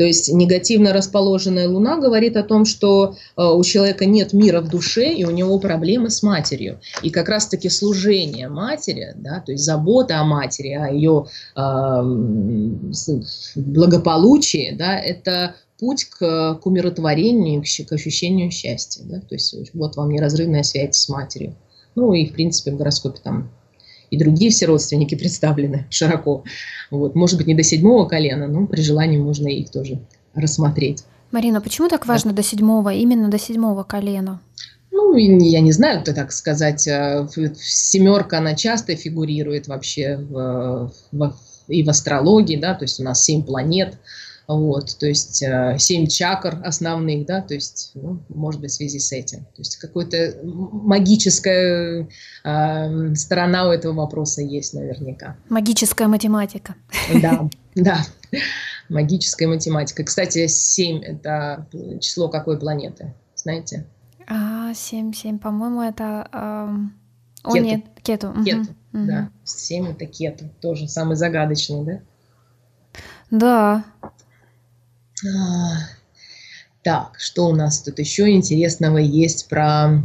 То есть негативно расположенная Луна говорит о том, что у человека нет мира в душе, и у него проблемы с матерью. И как раз-таки служение матери, да, то есть забота о матери, о ее э, благополучии, да, это путь к, к умиротворению, к ощущению счастья. Да? То есть вот вам неразрывная связь с матерью. Ну и, в принципе, в гороскопе там и другие все родственники представлены широко. Вот. Может быть, не до седьмого колена, но при желании можно их тоже рассмотреть. Марина, почему так важно да. до седьмого, именно до седьмого колена? Ну, я не знаю, то так сказать. Семерка, она часто фигурирует вообще в, в, и в астрологии, да, то есть у нас семь планет. Вот, то есть э, семь чакр основных, да, то есть, ну, может быть, в связи с этим. То есть какая-то магическая э, сторона у этого вопроса есть наверняка. Магическая математика. Да, да, магическая математика. Кстати, семь – это число какой планеты, знаете? А, семь, семь, по-моему, это… Э, о, Кету. нет, Кету. Кету, угу. да. семь – это Кету, тоже самый загадочный, да? Да. А, так, что у нас тут еще интересного есть про,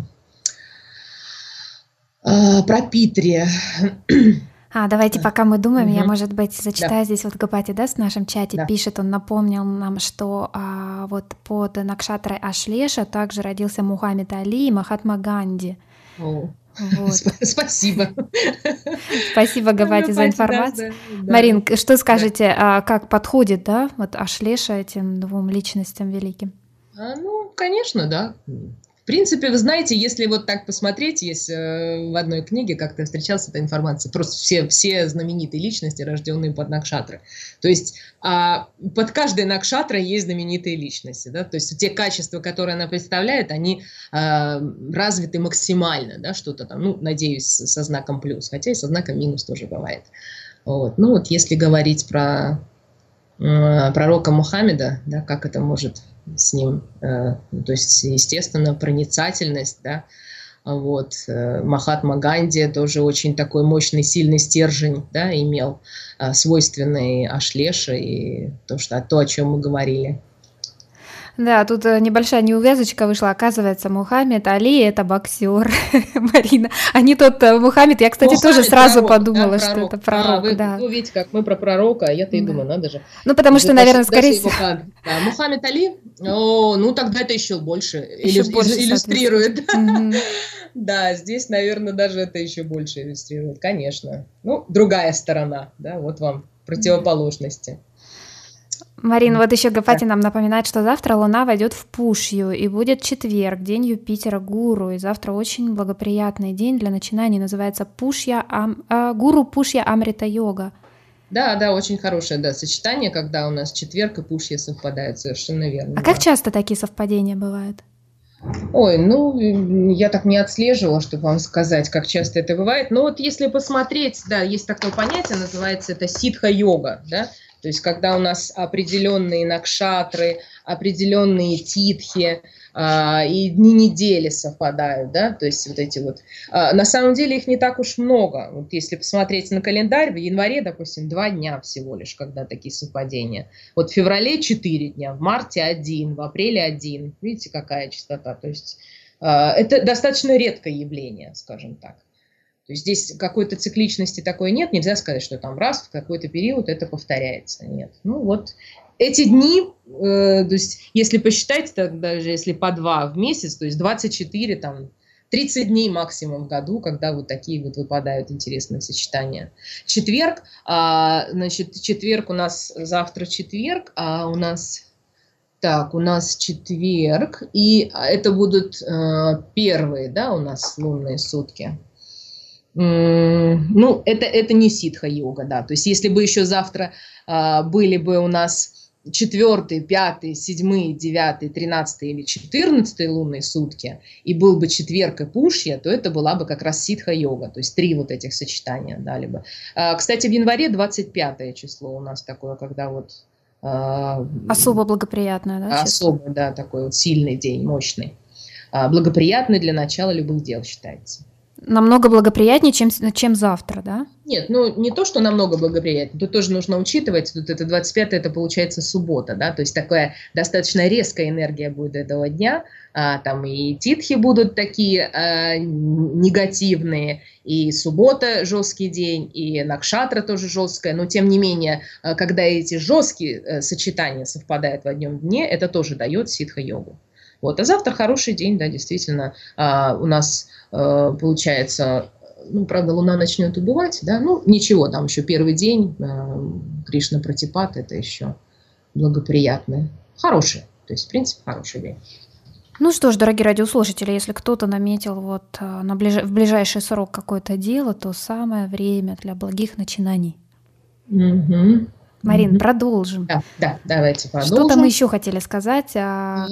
а, про Питри? А, давайте, пока мы думаем, угу. я, может быть, зачитаю да. здесь вот Гапати, да, в нашем чате да. пишет, он напомнил нам, что а, вот под Накшатрой Ашлеша также родился Мухаммед Али и Махатма Ганди. О. Вот. Спасибо. Спасибо, Гапати, за информацию. Да, да, Марин, да. что скажете, да. как подходит, да, вот Ашлеша этим двум личностям великим? А, ну, конечно, да. В принципе, вы знаете, если вот так посмотреть, есть э, в одной книге, как-то встречалась эта информация, просто все, все знаменитые личности, рожденные под Накшатрой. То есть а, под каждой Накшатрой есть знаменитые личности. Да? То есть те качества, которые она представляет, они а, развиты максимально, да, что-то там, ну, надеюсь, со знаком плюс, хотя и со знаком минус тоже бывает. Вот. Ну вот если говорить про э, пророка Мухаммеда, да, как это может... с ним, э, то есть, естественно, проницательность, да, вот, э, Махатма Ганди тоже очень такой мощный, сильный стержень, да, имел, э, свойственный Ашлеше и то, что, то, о чем мы говорили. Да, тут небольшая неувязочка вышла. Оказывается, Мухаммед Али – это боксер, Марина. А не тот Мухаммед. Я, кстати, Мухаммед, тоже сразу пророк, подумала, да, что это пророк. А, вы, да. вы видите, как мы про пророка, а я-то и да. думаю, надо же. Ну, потому что, наверное, скорее всего… Да, Мухаммед Али, о, ну, тогда это еще больше, еще иллю... больше иллюстрирует. Mm-hmm. Да, здесь, наверное, даже это еще больше иллюстрирует, конечно. Ну, другая сторона, да, вот вам противоположности. Марин, вот еще Гапати да. нам напоминает, что завтра Луна войдет в Пушью, и будет четверг, день Юпитера Гуру, и завтра очень благоприятный день для начинаний, называется Пушья, ам, э, Гуру Пушья Амрита Йога. Да, да, очень хорошее, да, сочетание, когда у нас четверг и Пушья совпадают, совершенно верно. А да. как часто такие совпадения бывают? Ой, ну, я так не отслеживала, чтобы вам сказать, как часто это бывает, но вот если посмотреть, да, есть такое понятие, называется это ситха-йога, да, то есть когда у нас определенные накшатры, определенные титхи э, и дни недели совпадают, да, то есть вот эти вот. Э, на самом деле их не так уж много. Вот если посмотреть на календарь, в январе, допустим, два дня всего лишь, когда такие совпадения. Вот в феврале четыре дня, в марте один, в апреле один. Видите, какая частота? То есть э, это достаточно редкое явление, скажем так. То есть здесь какой-то цикличности такой нет, нельзя сказать, что там раз в какой-то период это повторяется. Нет. Ну вот эти дни, э, то есть если посчитать, так, даже если по два в месяц, то есть двадцать четыре, там, тридцать дней максимум в году, когда вот такие вот выпадают интересные сочетания. Четверг, а, значит, четверг у нас, завтра четверг, а у нас, так, у нас четверг, и это будут э, первые, да, у нас лунные сутки. Ну, это, это не ситха-йога, да. То есть, если бы еще завтра э, были бы у нас четвертый, пятый, седьмой, девятый, тринадцатый или четырнадцатый лунные сутки, и был бы четверг и пушья, то это была бы как раз ситха-йога. То есть, три вот этих сочетания дали бы. Э, кстати, в январе двадцать пятое число у нас такое, когда вот… Э, особо благоприятное, да? Особо, да, такой вот сильный день, мощный. Э, благоприятный для начала любых дел считается. Намного благоприятнее, чем, чем завтра, да? Нет, ну не то, что намного благоприятнее, тут тоже нужно учитывать, тут это двадцать пятое, это получается суббота, да, то есть такая достаточно резкая энергия будет этого дня, а, там и титхи будут такие а, негативные, и суббота жесткий день, и накшатра тоже жесткая, но тем не менее, когда эти жесткие а, сочетания совпадают в одном дне, это тоже дает ситха-йогу. Вот, а завтра хороший день, да, действительно, а, у нас а, получается, ну, правда, луна начнет убывать, да, ну, ничего, там еще первый день, а, Кришна Пратипат, это еще благоприятный, хороший, то есть, в принципе, хороший день. Ну что ж, дорогие радиослушатели, если кто-то наметил вот на ближ... в ближайший срок какое-то дело, то самое время для благих начинаний. Угу. Марин, угу. продолжим. Да, да, давайте продолжим. Что-то мы еще хотели сказать. А...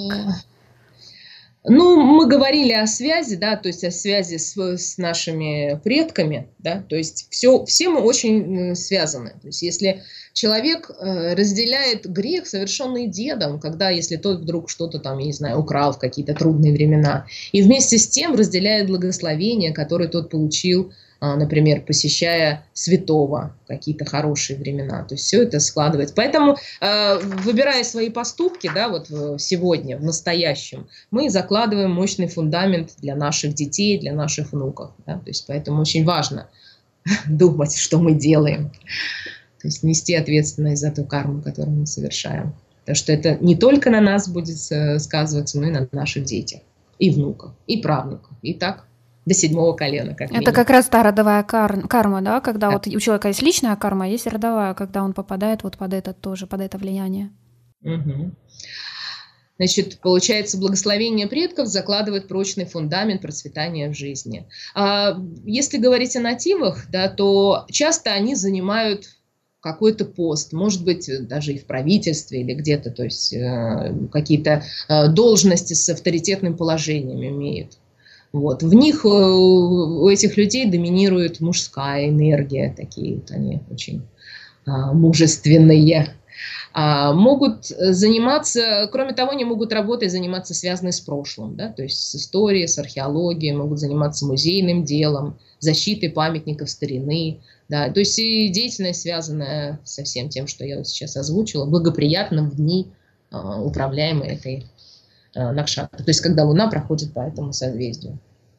Ну, мы говорили о связи, да, то есть о связи с, с нашими предками, да, то есть все, все мы очень связаны. То есть если человек разделяет грех, совершенный дедом, когда, если тот вдруг что-то там, я не знаю, украл в какие-то трудные времена, и вместе с тем разделяет благословение, которое тот получил, например, посещая святого, какие-то хорошие времена. То есть все это складывается. Поэтому, выбирая свои поступки, да, вот сегодня, в настоящем, мы закладываем мощный фундамент для наших детей, для наших внуков. Да? То есть поэтому очень важно думать, что мы делаем. То есть нести ответственность за ту карму, которую мы совершаем. Потому что это не только на нас будет сказываться, но и на наших детях, и внуках, и правнуках. И так до седьмого колена, как минимум. Это как раз та родовая кар- карма, да, когда да. Вот у человека есть личная карма, а есть родовая, когда он попадает вот под это тоже, под это влияние. Угу. Значит, получается, благословение предков закладывает прочный фундамент процветания в жизни. А если говорить о нативах, да, то часто они занимают какой-то пост, может быть, даже и в правительстве или где-то, то есть э, какие-то э, должности с авторитетным положением имеют. Вот. В них, у этих людей доминирует мужская энергия, такие вот они очень а, мужественные. А, могут заниматься, кроме того, они могут работать, заниматься связанные с прошлым, да, то есть с историей, с археологией, могут заниматься музейным делом, защитой памятников старины, да, то есть и деятельность, связанная со всем тем, что я вот сейчас озвучила, благоприятно в дни, а, управляемой этой накшатра, то есть когда Луна проходит по этому созвездию.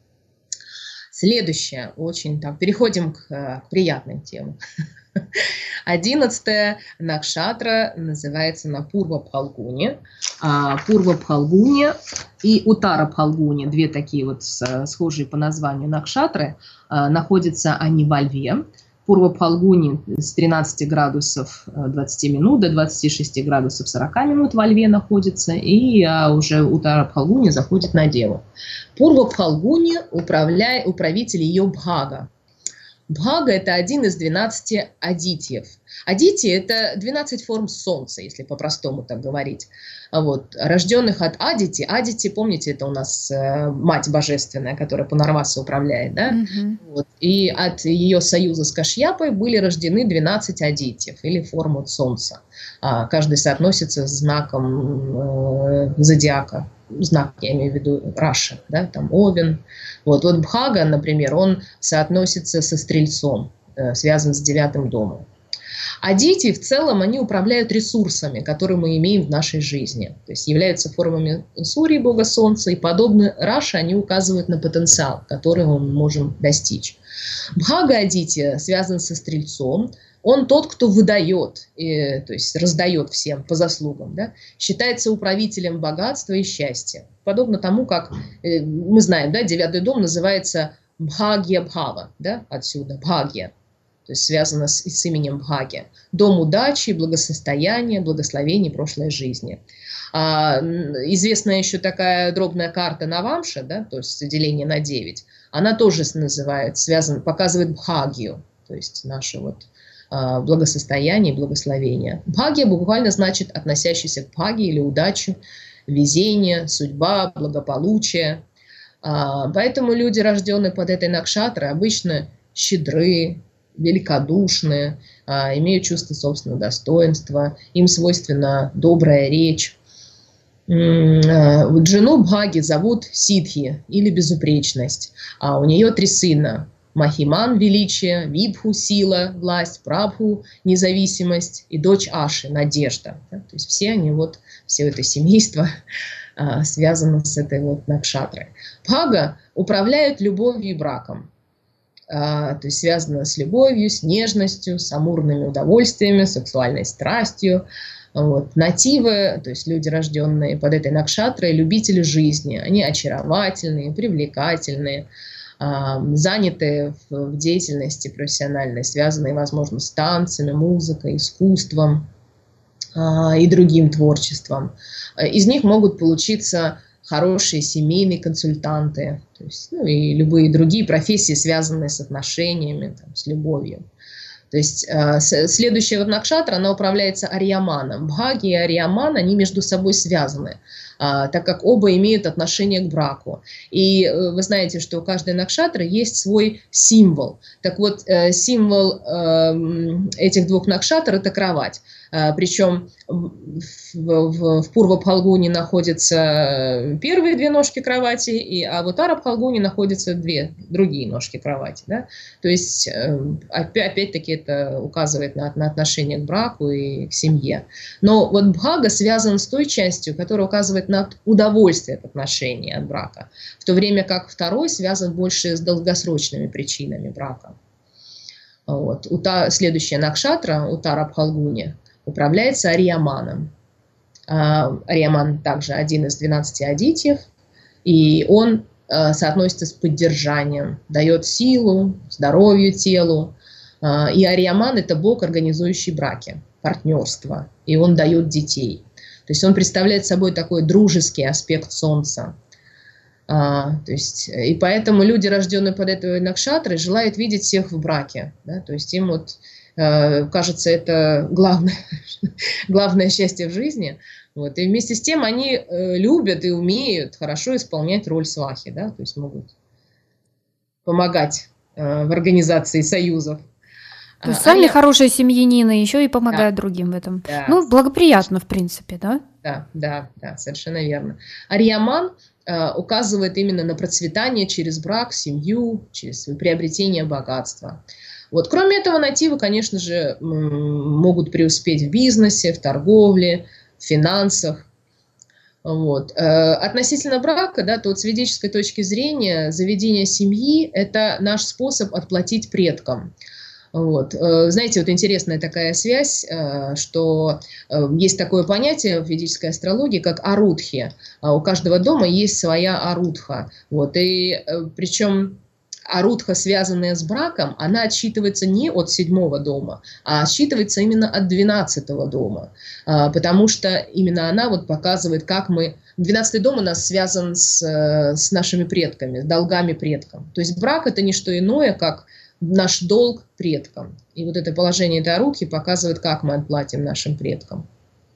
Следующее, очень там, переходим к, к приятным темам. Одиннадцатая накшатра называется на Пурва-Пхалгуни. Пурва-Пхалгуни и Утара-Пхалгуни, две такие вот схожие по названию накшатры, находятся они во Льве. Пурва-Пхалгуни с тринадцати градусов двадцати минут до двадцати шести градусов сорока минут во Льве находится, и а, уже Утара-Пхалгуни заходит на Деву. Пурва-Пхалгуни управитель ее Бхага. Бхага – это один из двенадцати адитьев. Адити – это двенадцать форм солнца, если по-простому так говорить. Вот. Рожденных от Адити, Адити, помните, это у нас э, мать божественная, которая Пунарваса управляет, да? Mm-hmm. Вот. И от ее союза с Кашьяпой были рождены двенадцать адитьев, или форм от солнца. А, каждый соотносится с знаком э, зодиака. Знак, я имею в виду Раша, да, там Овен. Вот, вот Бхага, например, он соотносится со Стрельцом, э, связан с девятым домом. Адити в целом, они управляют ресурсами, которые мы имеем в нашей жизни. То есть являются формами Сурьи, бога солнца, и подобно Раше они указывают на потенциал, которого мы можем достичь. Бхага Адити связан со Стрельцом. Он тот, кто выдает, и, то есть раздает всем по заслугам, да? Считается управителем богатства и счастья. Подобно тому, как э, мы знаем, да, девятый дом называется Бхагья Бхава, да, отсюда Бхагья, то есть связано с, с именем Бхаги. Дом удачи, благосостояния, благословений прошлой жизни. А, известная еще такая дробная карта Навамша, да, то есть деление на девять, она тоже называет, связан, показывает Бхагью, то есть наше вот благосостояние и благословение. Бхагья буквально значит относящийся к бхаге или удачу, везение, судьба, благополучие. Поэтому люди, рожденные под этой накшатрой, обычно щедры, великодушны, имеют чувство собственного достоинства, им свойственна добрая речь. Жену Бхаги зовут Сидхи или безупречность, а у нее три сына. Махиман – величие, Вибху – сила, власть, Прабху – независимость и дочь Аши – надежда. То есть все они, вот, все это семейство связано с этой вот накшатрой. Бхага управляет любовью и браком. То есть связано с любовью, с нежностью, с амурными удовольствиями, сексуальной страстью. Вот. Нативы, то есть люди, рожденные под этой накшатрой, любители жизни. Они очаровательные, привлекательные, заняты в деятельности профессиональной, связанной, возможно, с танцами, музыкой, искусством и другим творчеством. Из них могут получиться хорошие семейные консультанты, то есть, ну, и любые другие профессии, связанные с отношениями, там, с любовью. То есть э, следующая вот накшатра, она управляется Арьяманом. Бхаги и Арьяман, они между собой связаны, э, так как оба имеют отношение к браку. И э, вы знаете, что у каждой накшатры есть свой символ. Так вот, э, символ э, этих двух накшатр – это кровать. Э, причем в, в, в Пурва-Пхалгуни находятся первые две ножки кровати, и, а в Уттара-Пхалгуни находятся две другие ножки кровати. Да? То есть, э, опять, опять-таки, это указывает на, на отношение к браку и к семье. Но вот Бхага связан с той частью, которая указывает на удовольствие от отношений, от брака, в то время как второй связан больше с долгосрочными причинами брака. Вот. Ута, следующая накшатра, Уттара-Пхалгуни, управляется Арьяманом. А, Арьяман также один из двенадцати адитьев, и он а, соотносится с поддержанием, дает силу, здоровью телу. И Арьяман – это бог, организующий браки, партнерство, и он дает детей. То есть он представляет собой такой дружеский аспект солнца. А, то есть, и поэтому люди, рожденные под этой накшатрой, желают видеть всех в браке. Да? То есть им вот, э, кажется, это главное, главное счастье в жизни. Вот. И вместе с тем они э, любят и умеют хорошо исполнять роль свахи. Да? То есть могут помогать э, в организации союзов. То есть сами Арья... хорошие семьянины, еще и помогают да. другим в этом. Да. Ну, благоприятно, в принципе, да? Да, да, да, совершенно верно. Арьяман э, указывает именно на процветание через брак, семью, через приобретение богатства. Вот. Кроме этого, нативы, конечно же, могут преуспеть в бизнесе, в торговле, в финансах. Вот. Э, относительно брака, да, то вот с ведической точки зрения заведение семьи – это наш способ отплатить предкам. Вот. Знаете, вот интересная такая связь, что есть такое понятие в ведической астрологии, как арудхи. У каждого дома есть своя арудха. Вот. И причем арудха, связанная с браком, она отсчитывается не от седьмого дома, а отсчитывается именно от двенадцатого дома. Потому что именно она вот показывает, как мы... двенадцатый дом у нас связан с, с нашими предками, с долгами предкам. То есть брак – это не что иное, как наш долг предкам. И вот это положение этой арудхи показывает, как мы отплатим нашим предкам.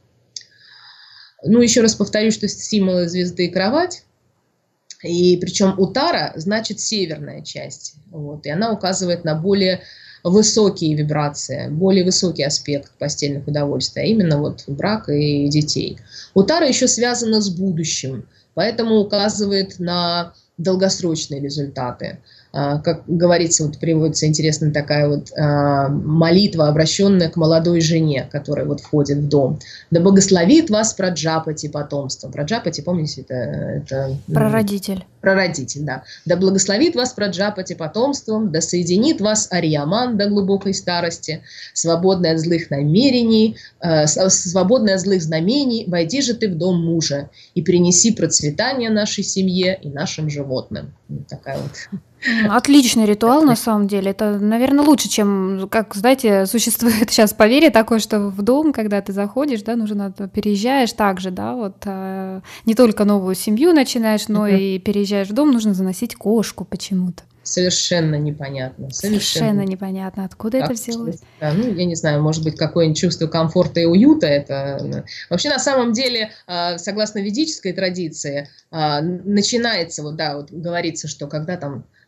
Ну, еще раз повторю, что символы звезды – кровать. И причем Уттара значит северная часть. Вот, и она указывает на более высокие вибрации, более высокий аспект постельных удовольствий, а именно вот брак и детей. Уттара еще связана с будущим, поэтому указывает на долгосрочные результаты. Как говорится, вот приводится интересная такая вот а, молитва, обращенная к молодой жене, которая вот входит в дом. «Да благословит вас Праджапати потомством». Праджапати, помните, это... это прародитель. Прародитель, да. «Да благословит вас Праджапати потомством, да соединит вас Арьяман до глубокой старости, свободный от злых намерений, э, свободный от злых знамений, войди же ты в дом мужа и принеси процветание нашей семье и нашим животным». Вот такая вот... Отличный ритуал, на самом деле. Это, наверное, лучше, чем, как, знаете, существует сейчас поверье такое, что в дом, когда ты заходишь, да, нужно, переезжаешь также, да, вот э, не только новую семью начинаешь, но uh-huh. и переезжаешь в дом, нужно заносить кошку почему-то. Совершенно непонятно. Совершенно, совершенно непонятно, откуда как это взялось. Да, ну, я не знаю, может быть, какое-нибудь чувство комфорта и уюта. Это... Вообще, на самом деле, согласно ведической традиции, начинается, вот, да, вот говорится, что когда там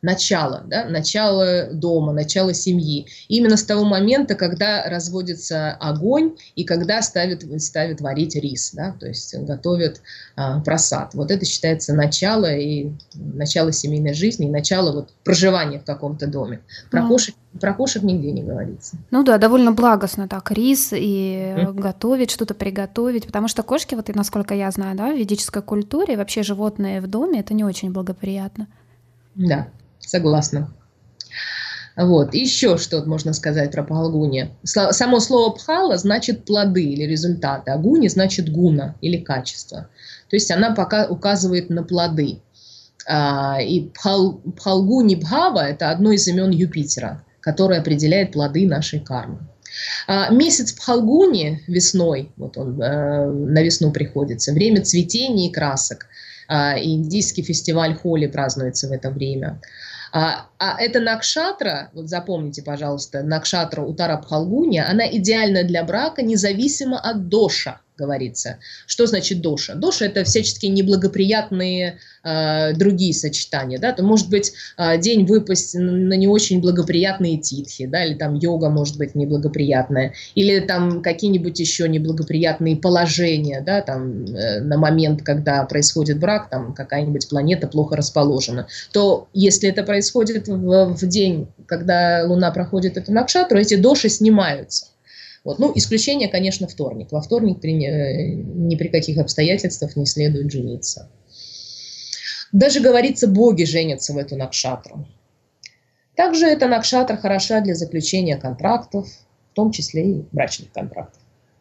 начало, да, начало дома, начало семьи. Именно с того момента, когда разводится огонь и когда ставят, ставят варить рис, да, то есть готовят а, просад. Вот это считается начало, и начало семейной жизни, и начало вот, проживания в каком-то доме. Про, mm. кошек, про кошек нигде не говорится. Ну да, довольно благостно так, рис и mm. готовить, что-то приготовить, потому что кошки, вот, насколько я знаю, да, в ведической культуре, вообще животные в доме, это не очень благоприятно. Да, согласна. Вот. Еще что можно сказать про Пхалгуни. Само слово пхала значит плоды или результаты, а гуни значит гуна или качество. То есть она пока указывает на плоды. И пхал, Пхалгуни Бхава – это одно из имен Юпитера, которое определяет плоды нашей кармы. Месяц Пхалгуни весной, вот он на весну приходится, время цветения и красок. Индийский фестиваль Холи празднуется в это время. А, а эта накшатра, вот запомните, пожалуйста, накшатра Утара Пхалгуни, она идеальна для брака независимо от доша, говорится. Что значит доша? Доша – это всяческие неблагоприятные э, другие сочетания. Да? То может быть э, день выпасть на не очень благоприятные титхи, да? Или там йога может быть неблагоприятная, или там какие-нибудь еще неблагоприятные положения, да? Там, э, на момент, когда происходит брак, там какая-нибудь планета плохо расположена. То если это происходит в, в день, когда Луна проходит эту накшатру, эти доши снимаются. Вот. Ну, исключение, конечно, вторник. Во вторник при, ни при каких обстоятельствах не следует жениться. Даже, говорится, боги женятся в эту накшатру. Также эта накшатра хороша для заключения контрактов, в том числе и брачных контрактов.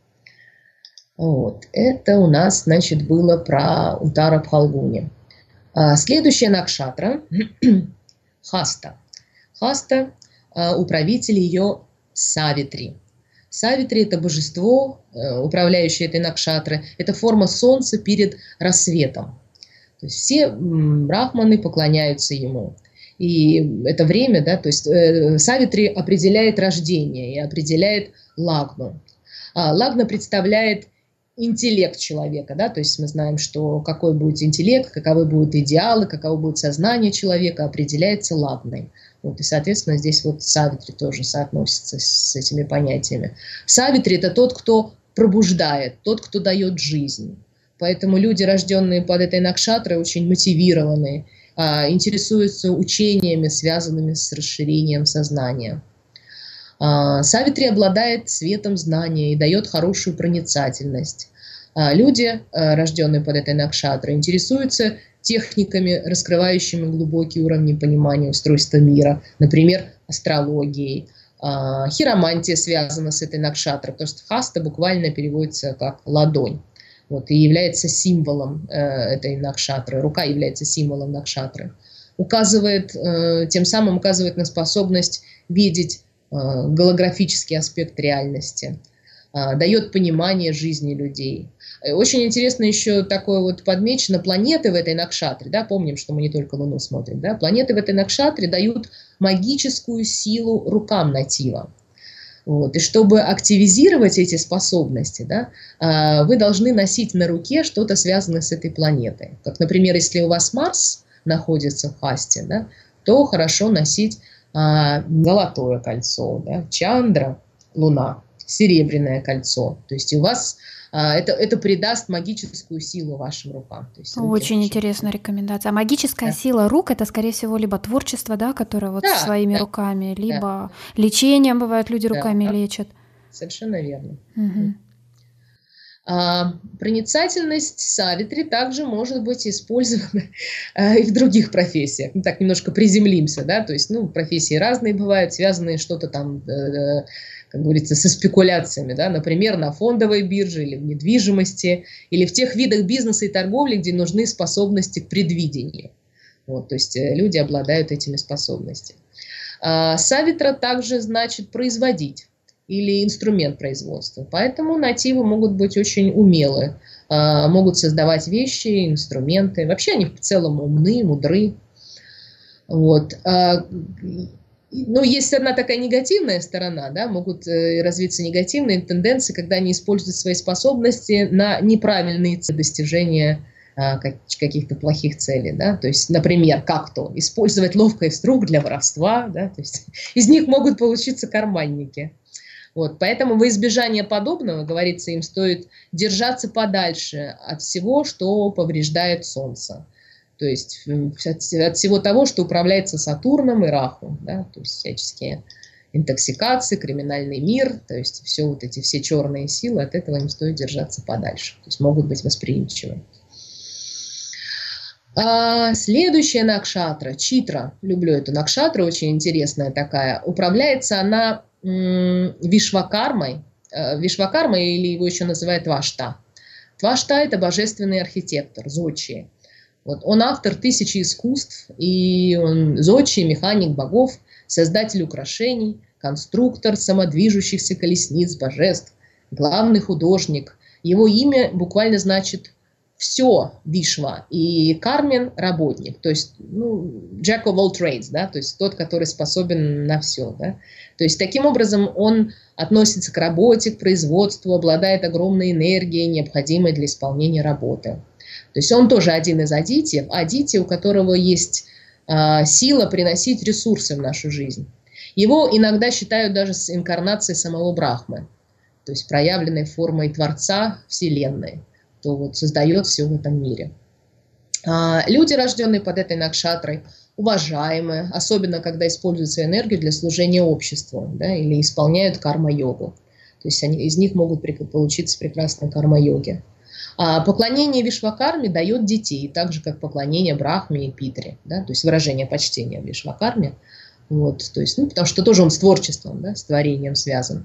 Вот. Это у нас, значит, было про Утара Пхалгуни. А следующая накшатра – Хаста. Хаста, управитель ее Савитри. Савитри – это божество, управляющее этой накшатрой. Это форма солнца перед рассветом. То есть все брахманы поклоняются ему. И это время, да, то есть э, Савитри определяет рождение и определяет лагну. А, лагна представляет интеллект человека, да, то есть мы знаем, что какой будет интеллект, каковы будут идеалы, каково будет сознание человека, определяется лагной. Вот, и, соответственно, здесь вот Савитри тоже соотносится с этими понятиями. Савитри – это тот, кто пробуждает, тот, кто дает жизнь. Поэтому люди, рожденные под этой накшатрой, очень мотивированные, интересуются учениями, связанными с расширением сознания. Савитри обладает светом знания и дает хорошую проницательность. Люди, рожденные под этой накшатрой, интересуются техниками, раскрывающими глубокие уровни понимания устройства мира, например, астрологией. Хиромантия связана с этой накшатрой, потому что хаста буквально переводится как ладонь. Вот, и является символом э, этой накшатры. Рука является символом накшатры. Указывает, э, тем самым указывает на способность видеть э, голографический аспект реальности. Э, дает понимание жизни людей. Очень интересно еще такое вот подмечено, планеты в этой накшатре, да, помним, что мы не только Луну смотрим, да, планеты в этой накшатре дают магическую силу рукам натива. Вот. И чтобы активизировать эти способности, да, вы должны носить на руке что-то, связанное с этой планетой. Как, например, если у вас Марс находится в хасте, да, то хорошо носить а, золотое кольцо, да, Чандра, Луна, серебряное кольцо. То есть у вас а, это, это придаст магическую силу вашим рукам. То есть очень руки, интересная рекомендация. А магическая да. сила рук – это, скорее всего, либо творчество, да, которое вот да, своими да, руками, либо да. лечением, бывает, люди да, руками да. лечат. Совершенно верно. Угу. А, проницательность Савитри также может быть использована а, и в других профессиях. Мы так немножко приземлимся, да, то есть, ну, профессии разные бывают, связанные что-то там, э, как говорится, со спекуляциями, да, например, на фондовой бирже или в недвижимости, или в тех видах бизнеса и торговли, где нужны способности к предвидению. Вот, то есть люди обладают этими способностями. А, Савитра также значит производить или инструмент производства. Поэтому нативы могут быть очень умелы, а, могут создавать вещи, инструменты. Вообще они в целом умны, мудры. Вот. А, но есть одна такая негативная сторона, да, могут э, развиться негативные тенденции, когда они используют свои способности на неправильные цели достижения каких-то плохих целей, да, то есть, например, как то использовать ловкость струк для воровства, да, то есть из них могут получиться карманники. Вот, поэтому во избежание подобного, говорится, им стоит держаться подальше от всего, что повреждает Солнце. То есть от, от всего того, что управляется Сатурном и Раху, да, то есть всяческие интоксикации, криминальный мир, то есть все вот эти все черные силы, от этого им стоит держаться подальше, то есть могут быть восприимчивы. А следующая накшатра, Читра, люблю эту накшатру, очень интересная такая, управляется она м, Вишвакармой, Вишвакарма, или его еще называют Твашта. Твашта – это божественный архитектор, Зодчи. Вот, он автор тысячи искусств, и он Зодчи, механик богов, создатель украшений, конструктор самодвижущихся колесниц божеств, главный художник. Его имя буквально значит «все Вишва», и Кармен – работник, то есть ну, Jack of all trades, да, то есть тот, который способен на все. Да. То есть таким образом он относится к работе, к производству, обладает огромной энергией, необходимой для исполнения работы. То есть он тоже один из адитьев, адити, у которого есть э, сила приносить ресурсы в нашу жизнь. Его иногда считают даже с инкарнацией самого Брахмы, то есть проявленной формой Творца Вселенной, кто вот создает все в этом мире. А, люди, рожденные под этой накшатрой, уважаемые, особенно когда используют свою энергию для служения обществу, да, или исполняют карма-йогу. То есть они, из них могут получиться прекрасные карма-йоги. А поклонение Вишвакарме дает детей, так же, как поклонение Брахме и Питре, да, то есть выражение почтения Вишвакарме, вот, то есть, ну, потому что тоже он с творчеством, да, с творением связан.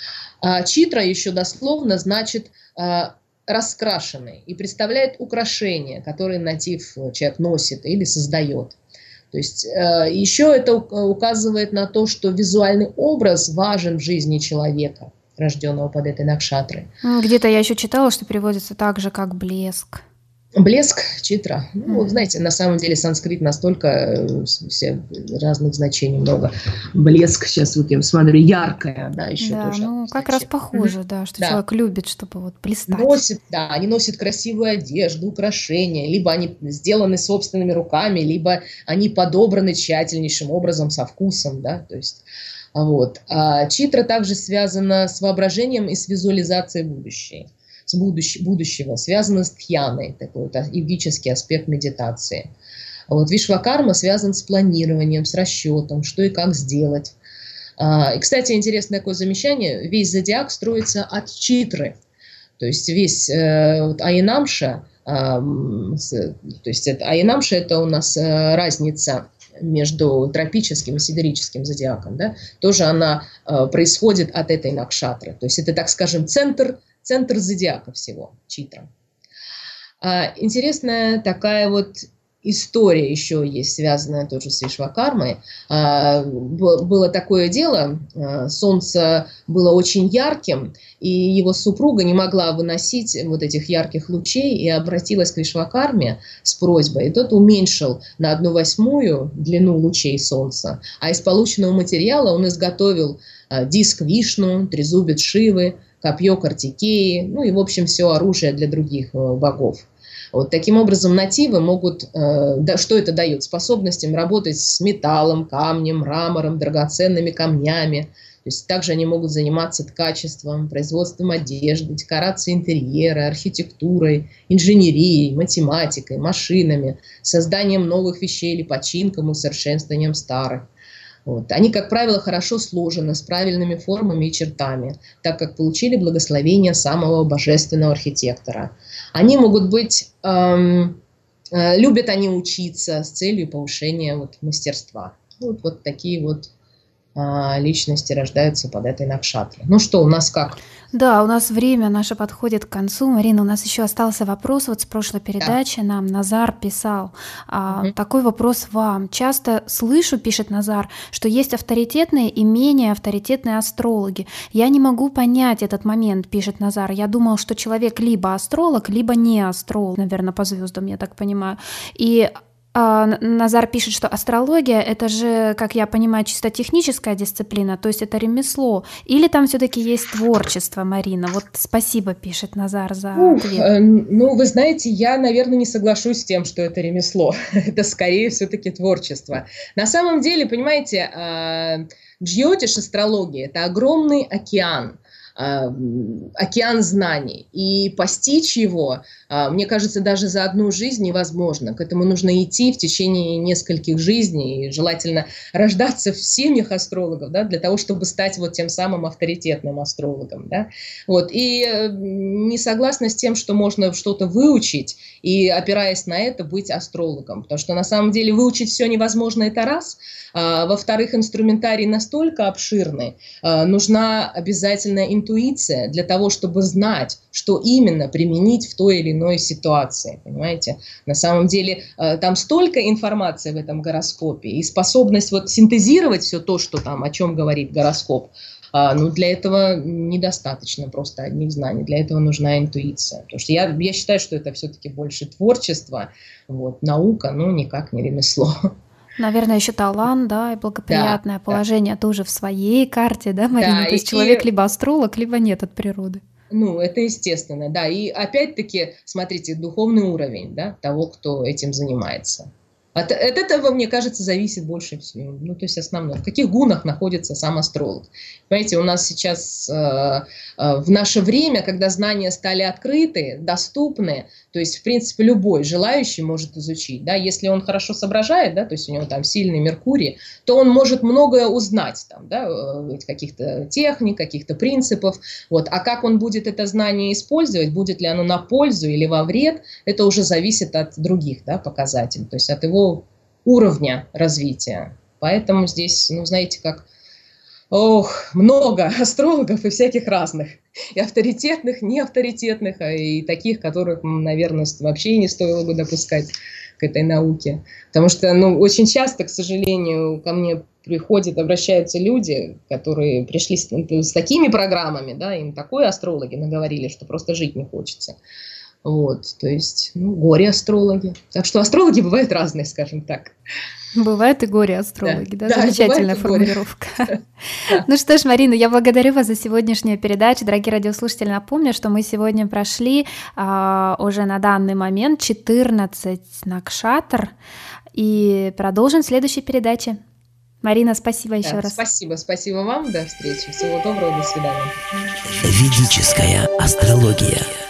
А Читра еще дословно значит а, раскрашенный и представляет украшения, которые натив человек носит или создает. То есть а, еще это указывает на то, что визуальный образ важен в жизни человека, рожденного под этой накшатрой. Где-то я еще читала, что переводится так же, как блеск. Блеск, Читра. Ну, вот, знаете, на самом деле санскрит настолько все разных значений много. Блеск, сейчас вот я смотрю, яркое, да, еще да, тоже. ну, как раз похоже, да, что да. человек любит, чтобы вот блистать. Носит, да, они носят красивую одежду, украшения, либо они сделаны собственными руками, либо они подобраны тщательнейшим образом, со вкусом, да, то есть вот. А Читра также связана с воображением и с визуализацией будущего. С будущ, будущего, связано с дхьяной, такой вот йогический аспект медитации. А вот Вишвакарма связан с планированием, с расчетом, что и как сделать. А, и, кстати, интересное такое замечание, весь зодиак строится от Читры, то есть весь э, вот, Айнамша, э, с, то есть это, Айнамша это у нас э, разница между тропическим и сидерическим зодиаком, да? Тоже она э, происходит от этой накшатры, то есть это, так скажем, центр Центр зодиака всего, Читра. А, интересная такая вот история еще есть, связанная тоже с Вишвакармой. А, было такое дело, а, солнце было очень ярким, и его супруга не могла выносить вот этих ярких лучей и обратилась к Вишвакарме с просьбой. И тот уменьшил на одну восьмую длину лучей солнца, а из полученного материала он изготовил а, диск Вишну, трезубец Шивы, копье Картикеи, ну и, в общем, все оружие для других богов. Вот таким образом нативы могут, э, да, что это дает? Способность им работать с металлом, камнем, мрамором, драгоценными камнями. То есть также они могут заниматься ткачеством, производством одежды, декорацией интерьера, архитектурой, инженерией, математикой, машинами, созданием новых вещей или починком и усовершенствованием старых. Вот. Они, как правило, хорошо сложены, с правильными формами и чертами, так как получили благословение самого божественного архитектора. Они могут быть, эм, э, любят они учиться с целью повышения вот, мастерства. Вот, вот такие вот э, личности рождаются под этой накшатрой. Ну что, у нас как? Да, у нас время наше подходит к концу. Марина, у нас еще остался вопрос вот с прошлой передачи. Да. Нам Назар писал. А, угу. Такой вопрос вам. Часто слышу, пишет Назар, что есть авторитетные и менее авторитетные астрологи. Я не могу понять этот момент, пишет Назар. Я думал, что человек либо астролог, либо не астролог, наверное, по звездам, я так понимаю. И Назар пишет, что астрология — это же, как я понимаю, чисто техническая дисциплина, то есть это ремесло. Или там все-таки есть творчество, Марина? Вот спасибо, пишет Назар, за Ух, ответ. э, ну, вы знаете, я, наверное, не соглашусь с тем, что это ремесло. Это скорее все-таки творчество. На самом деле, понимаете, э, Джьотиш, астрология — это огромный океан. океан знаний, и постичь его, мне кажется, даже за одну жизнь невозможно. К этому нужно идти в течение нескольких жизней, и желательно рождаться в семьях астрологов, да, для того, чтобы стать вот тем самым авторитетным астрологом. Да. Вот. И не согласна с тем, что можно что-то выучить и, опираясь на это, быть астрологом, потому что на самом деле выучить все невозможно, это раз. А, во-вторых, инструментарий настолько обширный, а, нужна обязательно интуиция для того, чтобы знать, что именно применить в той или иной ситуации, понимаете? На самом деле а, там столько информации в этом гороскопе, и способность вот синтезировать все то, что там, о чем говорит гороскоп, а, ну, для этого недостаточно просто одних знаний, для этого нужна интуиция. Потому что я, я считаю, что это все-таки больше творчество, вот, наука, но никак не ремесло. Наверное, еще талант, да, и благоприятное да, положение да. тоже в своей карте, да, Марина? Да, То есть и, человек либо астролог, либо нет от природы. Ну, это естественно, да. И опять-таки, смотрите, духовный уровень, да, того, кто этим занимается. От, от этого, мне кажется, зависит больше всего. Ну, то есть основное, в каких гунах находится сам астролог. Понимаете, у нас сейчас э, э, в наше время, когда знания стали открыты, доступны, то есть, в принципе, любой желающий может изучить. Да? Если он хорошо соображает, да, то есть у него там сильный Меркурий, то он может многое узнать, там, да, каких-то техник, каких-то принципов. Вот. А как он будет это знание использовать, будет ли оно на пользу или во вред, это уже зависит от других, да, показателей, то есть от его уровня развития. Поэтому здесь, ну, знаете, как, ох, много астрологов и всяких разных. И авторитетных, неавторитетных, и таких, которых, наверное, вообще не стоило бы допускать к этой науке. Потому что, ну, очень часто, к сожалению, ко мне приходят, обращаются люди, которые пришли с, с такими программами, да, им такое астрологи наговорили, что просто жить не хочется. Вот, то есть, ну, горе-астрологи. Так что астрологи бывают разные, скажем так. Бывают и горе-астрологи, да? да? Замечательная формулировка. Да. Ну что ж, Марина, я благодарю вас за сегодняшнюю передачу. Дорогие радиослушатели, напомню, что мы сегодня прошли а, уже на данный момент четырнадцать накшатр и продолжим в следующей передаче. Марина, спасибо еще да, раз. Спасибо, спасибо вам. До встречи. Всего доброго, до свидания. Ведическая астрология.